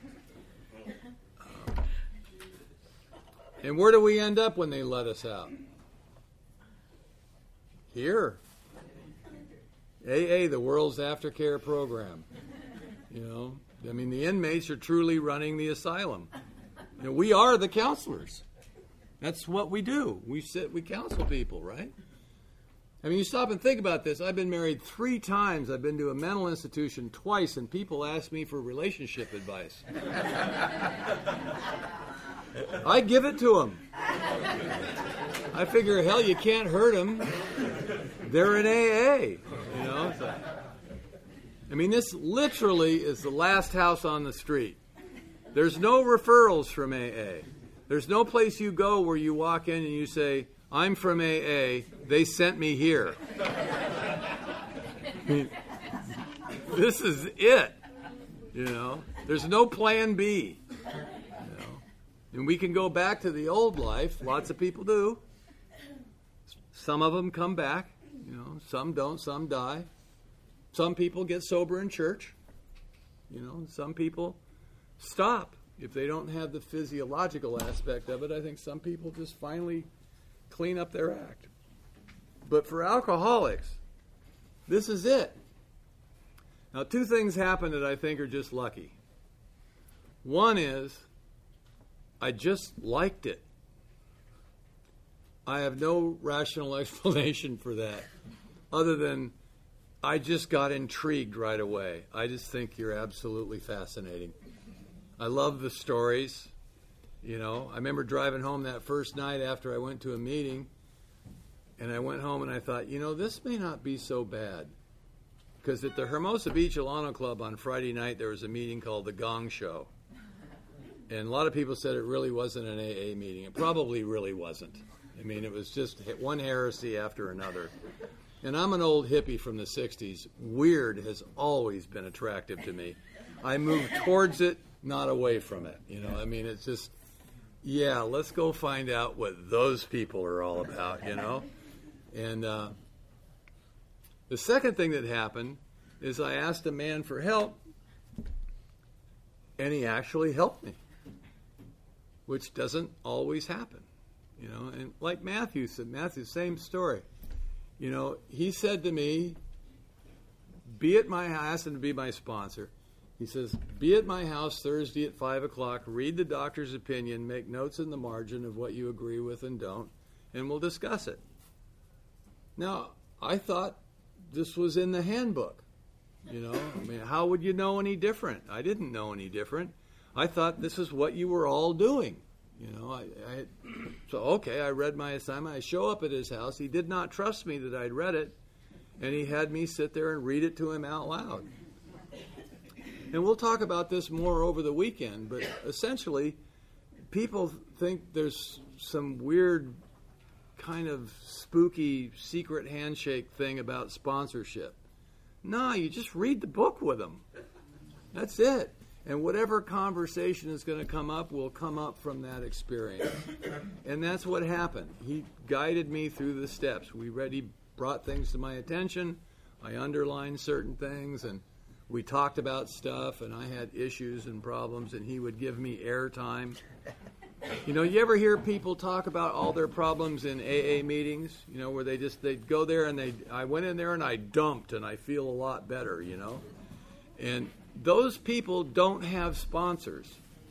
And where do we end up when they let us out? Here. AA, the world's aftercare program. You know, I mean, the inmates are truly running the asylum. You know, we are the counselors. That's what we do. We counsel people, right? I mean, you stop and think about this. I've been married 3 times. I've been to a mental institution twice, and people ask me for relationship advice. I give it to them. I figure, hell, you can't hurt them. They're in AA, you know. So, I mean, this literally is the last house on the street. There's no referrals from AA. There's no place you go where you walk in and you say, "I'm from AA, they sent me here." I mean, this is it, you know. There's no plan B, you know. And we can go back to the old life. Lots of people do. Some of them come back, you know. Some don't, some die. Some people get sober in church, you know. Some people stop if they don't have the physiological aspect of it. I think some people just finally clean up their act. But for alcoholics, this is it. Now, 2 things happen that I think are just lucky. One is, I just liked it. I have no rational explanation for that, other than I just got intrigued right away. I just think you're absolutely fascinating. I love the stories. You know, I remember driving home that first night after I went to a meeting, and I went home and I thought, you know, this may not be so bad. Because at the Hermosa Beach Alano Club on Friday night, there was a meeting called the Gong Show. And a lot of people said it really wasn't an AA meeting. It probably really wasn't. I mean, it was just one heresy after another. And I'm an old hippie from the 60s. Weird has always been attractive to me. I move towards it, not away from it. You know, I mean, it's just, yeah, let's go find out what those people are all about, you know. And the second thing that happened is I asked a man for help, and he actually helped me. which doesn't always happen. You know, and like Matthew said, same story. You know, he said to me, be at my house, I asked him to be my sponsor. He says, be at my house Thursday at 5 o'clock, read the doctor's opinion, make notes in the margin of what you agree with and don't, and we'll discuss it. Now, I thought this was in the handbook. You know, I mean, how would you know any different? I didn't know any different. I thought this is what you were all doing. You know, so okay, I read my assignment. I show up at his house. He did not trust me that I'd read it, and he had me sit there and read it to him out loud. And we'll talk about this more over the weekend, but essentially, people think there's some weird kind of spooky secret handshake thing about sponsorship. No, you just read the book with them. That's it. And whatever conversation is going to come up will come up from that experience. And that's what happened. He guided me through the steps. He brought things to my attention. I underlined certain things, and we talked about stuff, and I had issues and problems, and he would give me airtime. You know, you ever hear people talk about all their problems in AA meetings? You know, where they'd go there and I went in there and I dumped and I feel a lot better, you know. And those people don't have sponsors.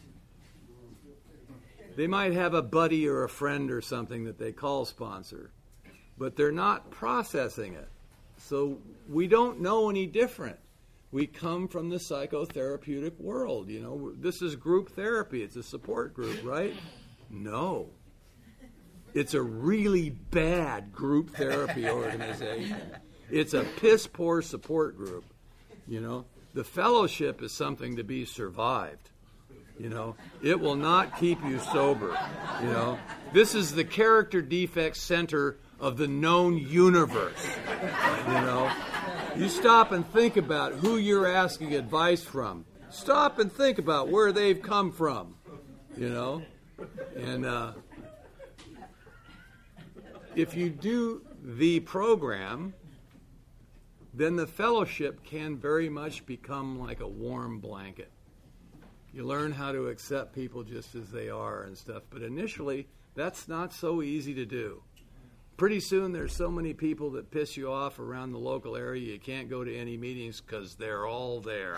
They might have a buddy or a friend or something that they call sponsor, but they're not processing it. So we don't know any different. We come from the psychotherapeutic world. You know, this is group therapy. It's a support group, right? No. It's a really bad group therapy organization. It's a piss-poor support group, you know. The fellowship is something to be survived. You know, it will not keep you sober. You know, this is the character defect center of the known universe. You know, you stop and think about who you're asking advice from. Stop and think about where they've come from. You know, and if you do the program, then the fellowship can very much become like a warm blanket. You learn how to accept people just as they are and stuff, but initially, that's not so easy to do. Pretty soon, there's so many people that piss you off around the local area, you can't go to any meetings because they're all there.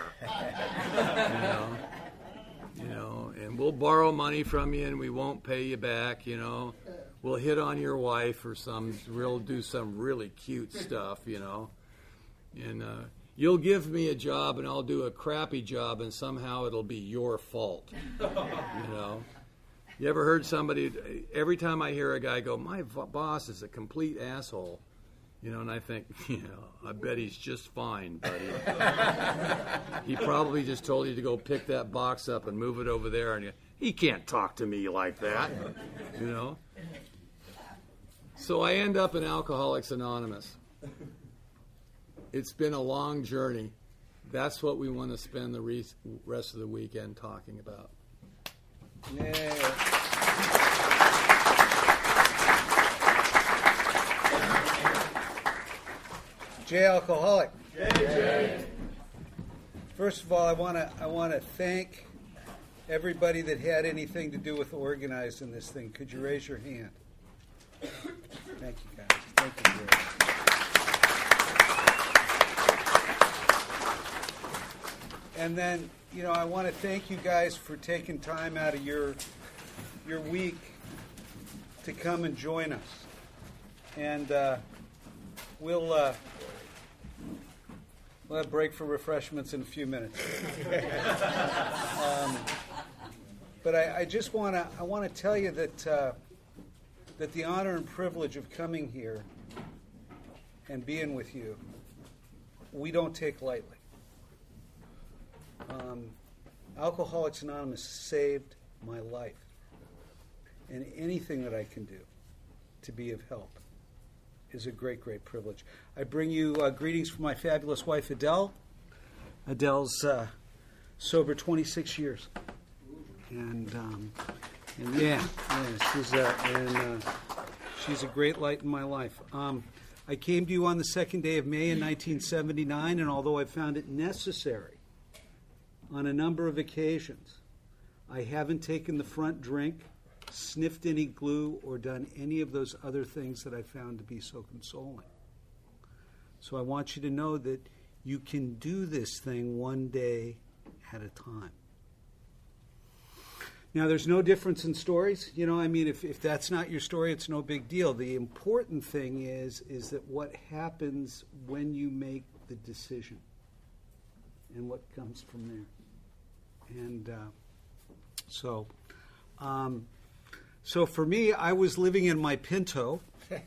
You know, and we'll borrow money from you and we won't pay you back, you know. We'll hit on your wife or do some really cute stuff, you know. And you'll give me a job and I'll do a crappy job and somehow it'll be your fault. You know? You ever heard somebody, every time I hear a guy go, my boss is a complete asshole, you know, and I think, you know, I bet he's just fine, buddy. He probably just told you to go pick that box up and move it over there, and he can't talk to me like that, you know. So I end up in Alcoholics Anonymous. It's been a long journey. That's what we want to spend the rest of the weekend talking about. Yeah. Jay Alcoholic. Jay. First of all, I want to thank everybody that had anything to do with organizing this thing. Could you raise your hand? Thank you, guys. Thank you, Jay. And then, you know, I want to thank you guys for taking time out of your week to come and join us. And we'll have a break for refreshments in a few minutes. But I just want to tell you that the honor and privilege of coming here and being with you, we don't take lightly. Alcoholics Anonymous saved my life, and anything that I can do to be of help is a great, great privilege. I bring you greetings from my fabulous wife, Adele. Adele's sober 26 years, and she's a great light in my life. I came to you on the 2nd day of May in 1979, and although I found it necessary on a number of occasions, I haven't taken the front drink, sniffed any glue, or done any of those other things that I found to be so consoling. So I want you to know that you can do this thing one day at a time. Now, there's no difference in stories. If that's not your story, it's no big deal. The important thing is that what happens when you make the decision and what comes from there. And so for me, I was living in my Pinto.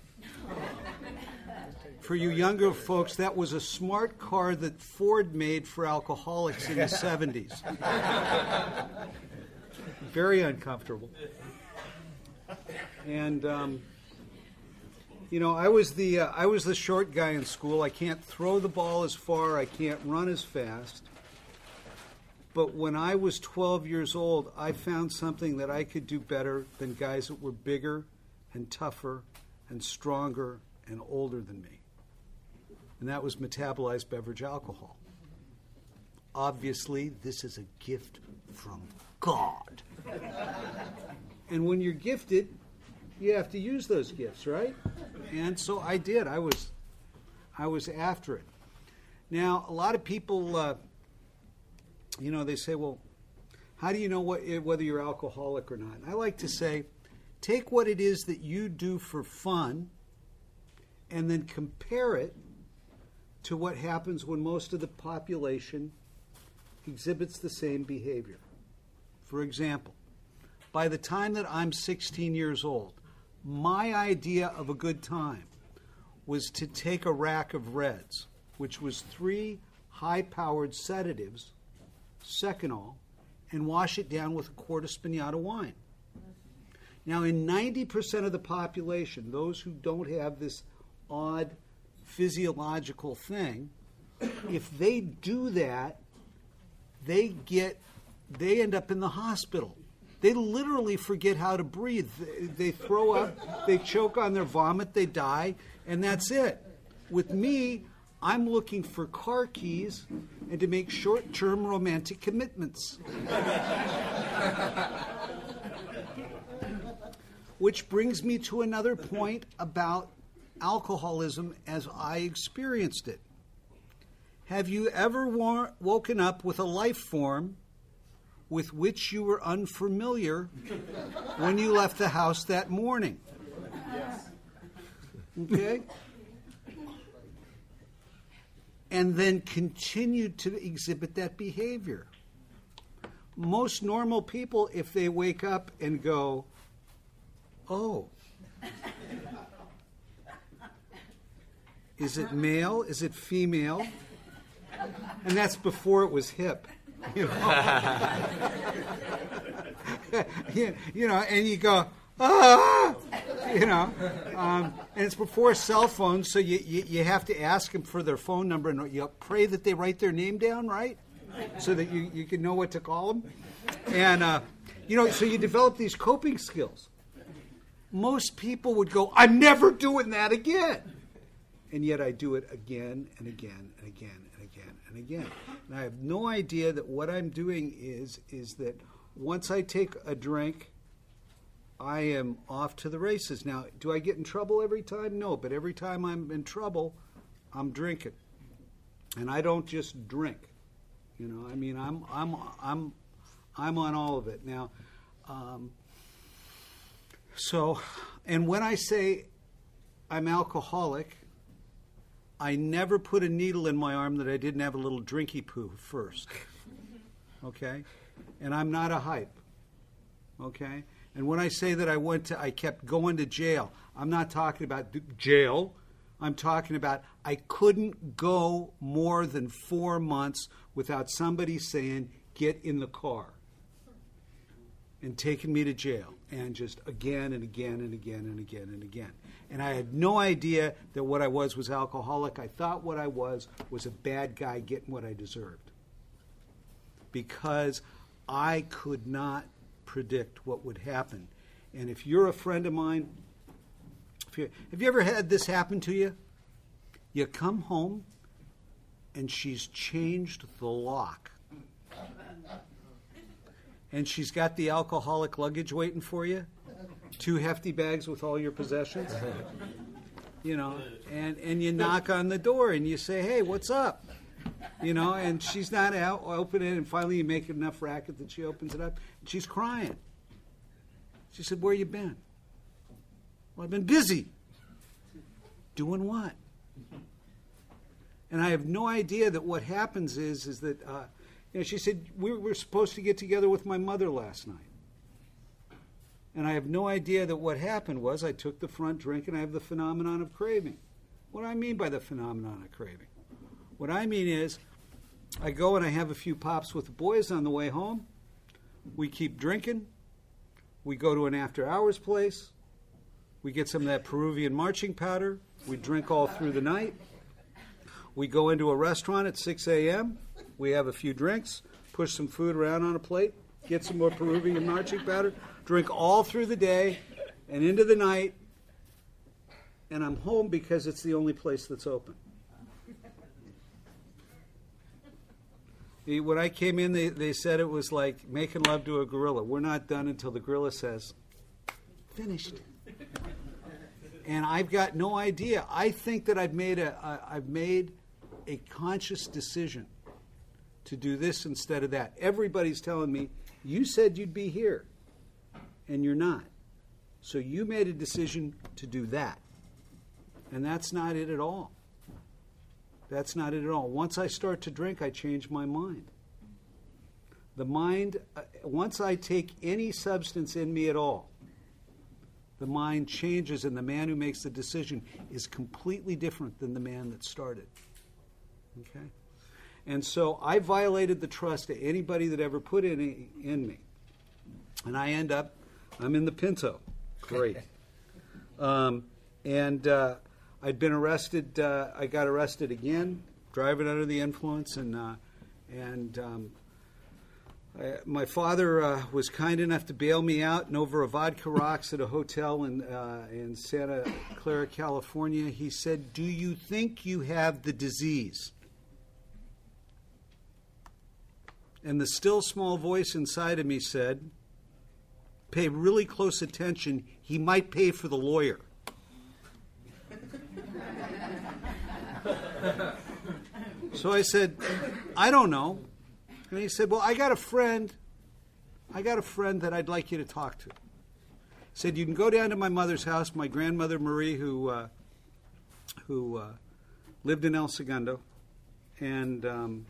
For you younger folks, that was a smart car that Ford made for alcoholics in the 70s. Very uncomfortable. And I was the short guy in school. I can't throw the ball as far. I can't run as fast. But when I was 12 years old, I found something that I could do better than guys that were bigger and tougher and stronger and older than me. And that was metabolized beverage alcohol. Obviously, this is a gift from God. And when you're gifted, you have to use those gifts, right? And so I did. I was after it. Now, a lot of people, they say, well, how do you know whether you're alcoholic or not? And I like to say, take what it is that you do for fun and then compare it to what happens when most of the population exhibits the same behavior. For example, by the time that I'm 16 years old, my idea of a good time was to take a rack of Reds, which was 3 high-powered sedatives, Seconal, and wash it down with a quart of Spagnato wine. Now, in 90% of the population, those who don't have this odd physiological thing, if they do that, they end up in the hospital. They literally forget how to breathe. They throw up, they choke on their vomit, they die, and that's it. With me, I'm looking for car keys and to make short-term romantic commitments. Which brings me to another point about alcoholism as I experienced it. Have you ever woken up with a life form with which you were unfamiliar when you left the house that morning? Yes. Okay? And then continued to exhibit that behavior. Most normal people, if they wake up and go, oh, is it male? Is it female? And that's before it was hip. And you go, ah! And it's before cell phones, so you have to ask them for their phone number, and you pray that they write their name down, right? So that you can know what to call them. And, so you develop these coping skills. Most people would go, I'm never doing that again. And yet I do it again and again and again and again and again. And I have no idea that what I'm doing is that once I take a drink, I am off to the races. Now, do I get in trouble every time? No, but every time I'm in trouble, I'm drinking. And I don't just drink. I'm on all of it. Now, and when I say I'm alcoholic, I never put a needle in my arm that I didn't have a little drinky poo first. Okay? And I'm not a hype. Okay? And when I say that I kept going to jail, I'm not talking about jail. I'm talking about I couldn't go more than 4 months without somebody saying, get in the car. And taking me to jail. And just again and again and again and again and again. And I had no idea that what I was alcoholic. I thought what I was a bad guy getting what I deserved. Because I could not predict what would happen. And if you're a friend of mine, have you ever had this happen to you? You come home and she's changed the lock. and she's got the alcoholic luggage waiting for you, 2 hefty bags with all your possessions, and you knock on the door and you say, hey, what's up? And she's not out, open it, and finally you make enough racket that she opens it up, and she's crying. She said, where you been? Well, I've been busy. Doing what? And I have no idea that what happens is that, she said, we were supposed to get together with my mother last night. And I have no idea that what happened was I took the front drink and I have the phenomenon of craving. What do I mean by the phenomenon of craving? What I mean is I go and I have a few pops with the boys on the way home. We keep drinking. We go to an after-hours place. We get some of that Peruvian marching powder. We drink all through the night. We go into a restaurant at 6 a.m. We have a few drinks, push some food around on a plate, get some more Peruvian marching powder, drink all through the day and into the night, and I'm home because it's the only place that's open. When I came in, they said it was like making love to a gorilla. We're not done until the gorilla says, finished. And I've got no idea. I think that I've made a conscious decision to do this instead of that. Everybody's telling me, you said you'd be here, and you're not. So you made a decision to do that. And that's not it at all. That's not it at all. Once I start to drink, I change my mind. The mind, once I take any substance in me at all, the mind changes, and the man who makes the decision is completely different than the man that started. Okay? And so I violated the trust of anybody that ever put any in me. And I end up, I'm in the Pinto. Great. I'd been arrested. I got arrested again, driving under the influence, my father was kind enough to bail me out, and over a vodka rocks at a hotel in Santa Clara, California, he said, "Do you think you have the disease?" And the still small voice inside of me said, "Pay really close attention. He might pay for the lawyer." So I said, "I don't know." And he said, "Well, I got a friend that I'd like you to talk to." He said, "You can go down to my mother's house, my grandmother Marie, who lived in El Segundo, and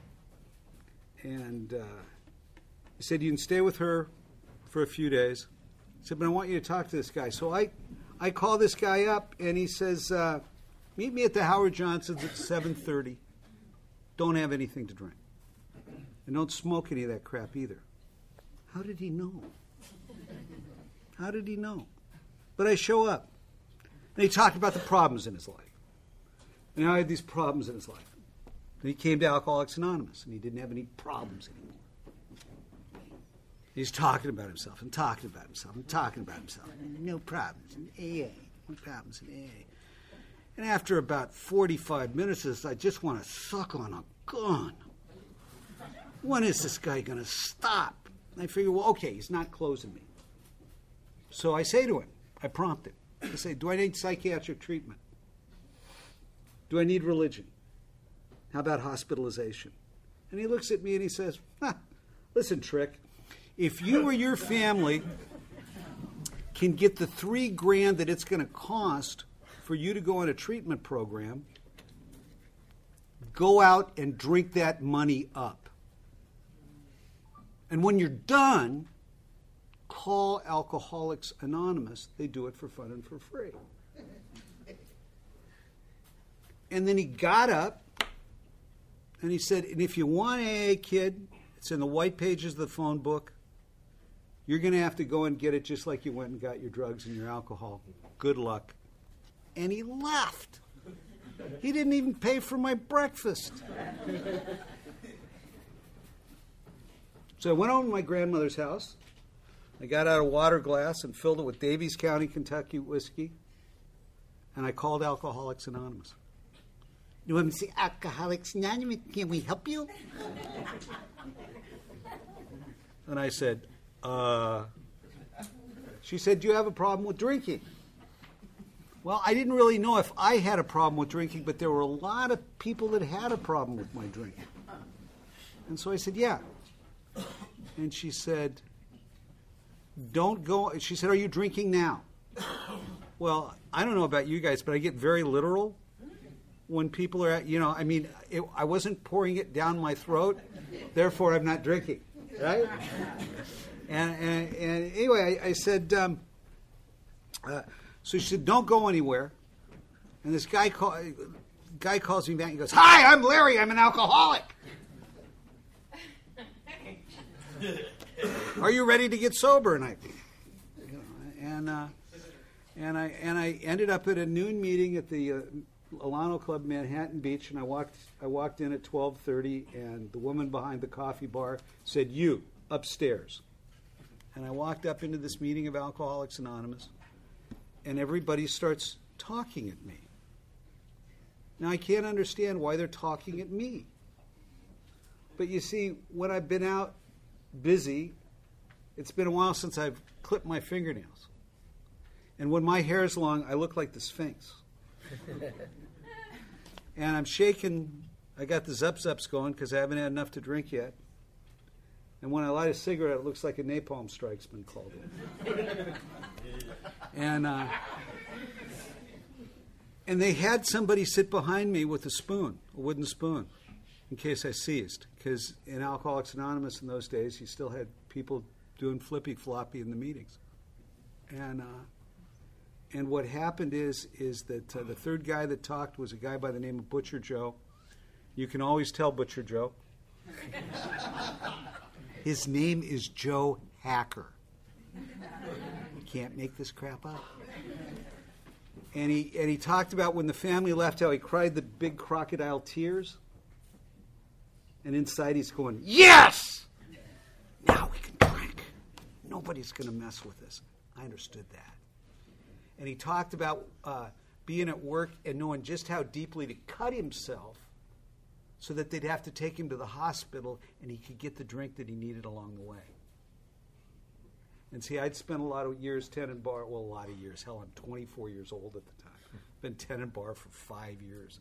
he said, you can stay with her for a few days." He said, "But I want you to talk to this guy." So I call this guy up, and he says, "Meet me at the Howard Johnson's at 7:30. Don't have anything to drink. And don't smoke any of that crap either." How did he know? How did he know? But I show up. And he talked about the problems in his life. And how he had these problems in his life. And he came to Alcoholics Anonymous, and he didn't have any problems anymore. He's talking about himself and talking about himself and talking about himself. No problems in AA. No problems in AA. And after about 45 minutes, I just want to suck on a gun. When is this guy going to stop? And I figure, well, okay, he's not closing me. So I say to him, I prompt him. I say, do I need psychiatric treatment? Do I need religion? How about hospitalization? And he looks at me and he says, listen, Trick, if you or your family can get the $3,000 that it's going to cost for you to go on a treatment program, go out and drink that money up. And when you're done, call Alcoholics Anonymous. They do it for fun and for free. And then he got up and he said, and if you want AA, kid, it's in the white pages of the phone book. You're going to have to go and get it just like you went and got your drugs and your alcohol. Good luck. And he left. He didn't even pay for my breakfast. So I went home to my grandmother's house. I got out a water glass and filled it with Davies County, Kentucky whiskey. And I called Alcoholics Anonymous. You want me to say, Alcoholics Anonymous, can we help you? And I said, She said, do you have a problem with drinking? Well, I didn't really know if I had a problem with drinking, but there were a lot of people that had a problem with my drinking. And so I said, yeah. And she said, don't go. She said, are you drinking now? Well, I don't know about you guys, but I get very literal when people are, I wasn't pouring it down my throat, therefore I'm not drinking, right? And anyway, I said, so she said, don't go anywhere. And this guy calls me back and he goes, hi, I'm Larry, I'm an alcoholic. Are you ready to get sober? And I ended up at a noon meeting at the Alano Club, Manhattan Beach, and I walked in at 12:30, and the woman behind the coffee bar said, "You upstairs." And I walked up into this meeting of Alcoholics Anonymous, and everybody starts talking at me. Now I can't understand why they're talking at me. But you see, when I've been out busy, it's been a while since I've clipped my fingernails. And when my hair is long, I look like the Sphinx. And I'm shaking. I got the zup-zups going because I haven't had enough to drink yet. And when I light a cigarette, it looks like a napalm strike's been called in. And they had somebody sit behind me with a spoon, a wooden spoon, in case I seized. Because in Alcoholics Anonymous in those days, you still had people doing flippy-floppy in the meetings. And what happened is that the third guy that talked was a guy by the name of Butcher Joe. You can always tell Butcher Joe. His name is Joe Hacker. You can't make this crap up. And he talked about when the family left, how he cried the big crocodile tears. And inside he's going, yes! Now we can drink. Nobody's going to mess with us. I understood that. And he talked about being at work and knowing just how deeply to cut himself so that they'd have to take him to the hospital and he could get the drink that he needed along the way. And see, I'd spent a lot of years tending bar. Well, a lot of years. Hell, I'm 24 years old at the time. Been tending bar for 5 years.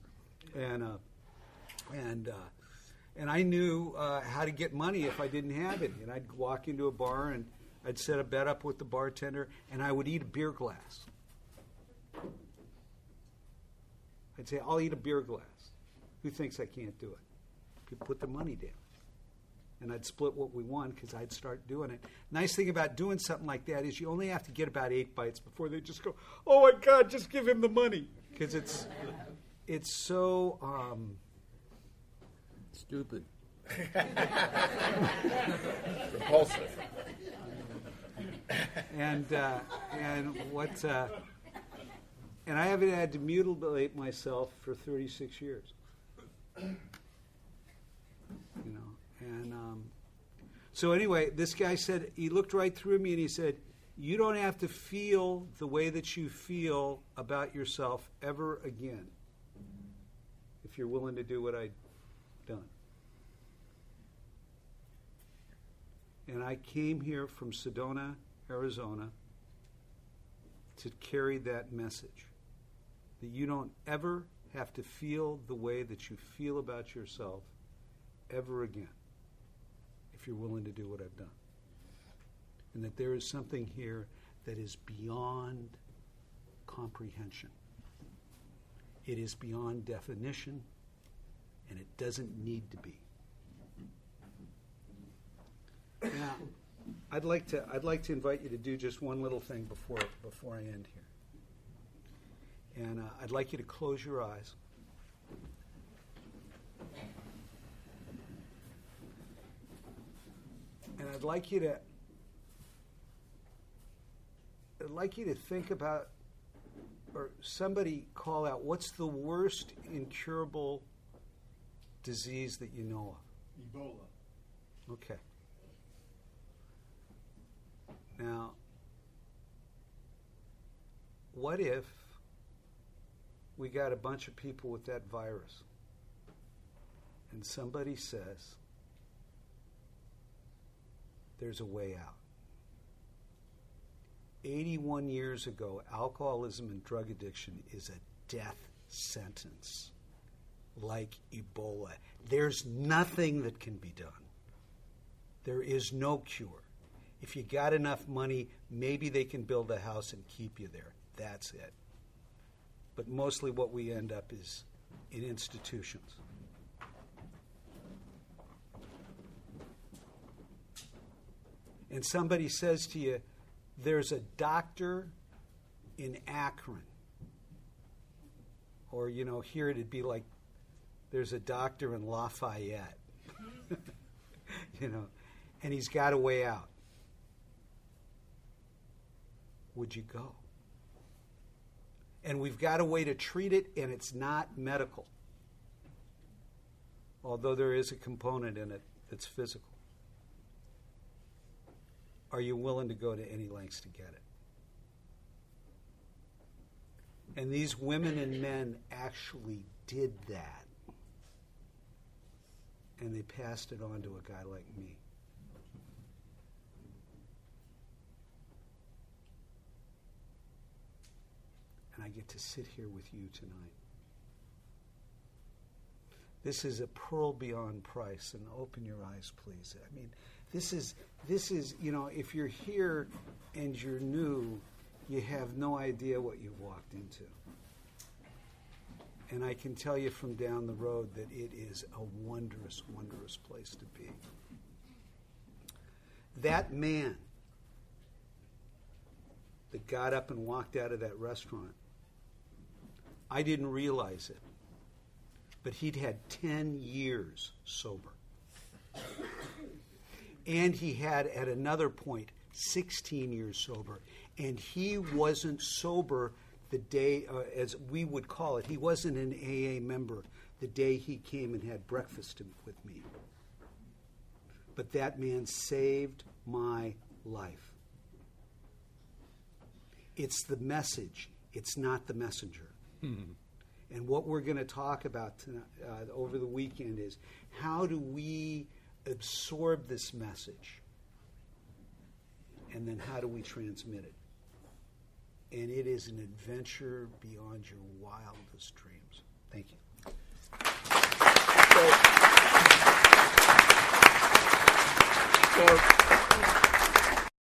And I knew how to get money if I didn't have any. And I'd walk into a bar and I'd set a bet up with the bartender and I would eat a beer glass. I'd say, I'll eat a beer glass. Who thinks I can't do it? Could put the money down. And I'd split what we won because I'd start doing it. Nice thing about doing something like that is you only have to get about 8 bites before they just go, oh my God, just give him the money. Because it's so stupid. Repulsive. And I haven't had to mutilate myself for 36 years. So anyway, this guy said, he looked right through me and he said, you don't have to feel the way that you feel about yourself ever again if you're willing to do what I've done. And I came here from Sedona, Arizona, to carry that message, that you don't ever have to feel the way that you feel about yourself ever again if you're willing to do what I've done. And that there is something here that is beyond comprehension. It is beyond definition, and it doesn't need to be. Now, I'd like to invite you to do just one little thing before I end here. And I'd like you to close your eyes. And I'd like you to think about, or somebody call out, what's the worst incurable disease that you know of? Ebola. Okay. Now, what if we got a bunch of people with that virus and somebody says, there's a way out? 81 years ago, alcoholism and drug addiction is a death sentence, like Ebola. There's nothing that can be done. There is no cure. If you got enough money, maybe they can build a house and keep you there. That's it. But mostly what we end up is in institutions. And somebody says to you, there's a doctor in Akron. Or, here it'd be like, there's a doctor in Lafayette. And he's got a way out. Would you go? And we've got a way to treat it, and it's not medical. Although there is a component in it that's physical. Are you willing to go to any lengths to get it? And these women and men actually did that. And they passed it on to a guy like me. And I get to sit here with you tonight. This is a pearl beyond price. And open your eyes, please. I mean, this is, if you're here and you're new, you have no idea what you've walked into. And I can tell you from down the road that it is a wondrous, wondrous place to be. That man that got up and walked out of that restaurant, I didn't realize it, but he'd had 10 years sober. And he had, at another point, 16 years sober. And he wasn't sober the day, as we would call it, he wasn't an AA member the day he came and had breakfast with me. But that man saved my life. It's the message. It's not the messenger. And what we're going to talk about tonight, over the weekend is how do we absorb this message? And then how do we transmit it? And it is an adventure beyond your wildest dreams. Thank you. So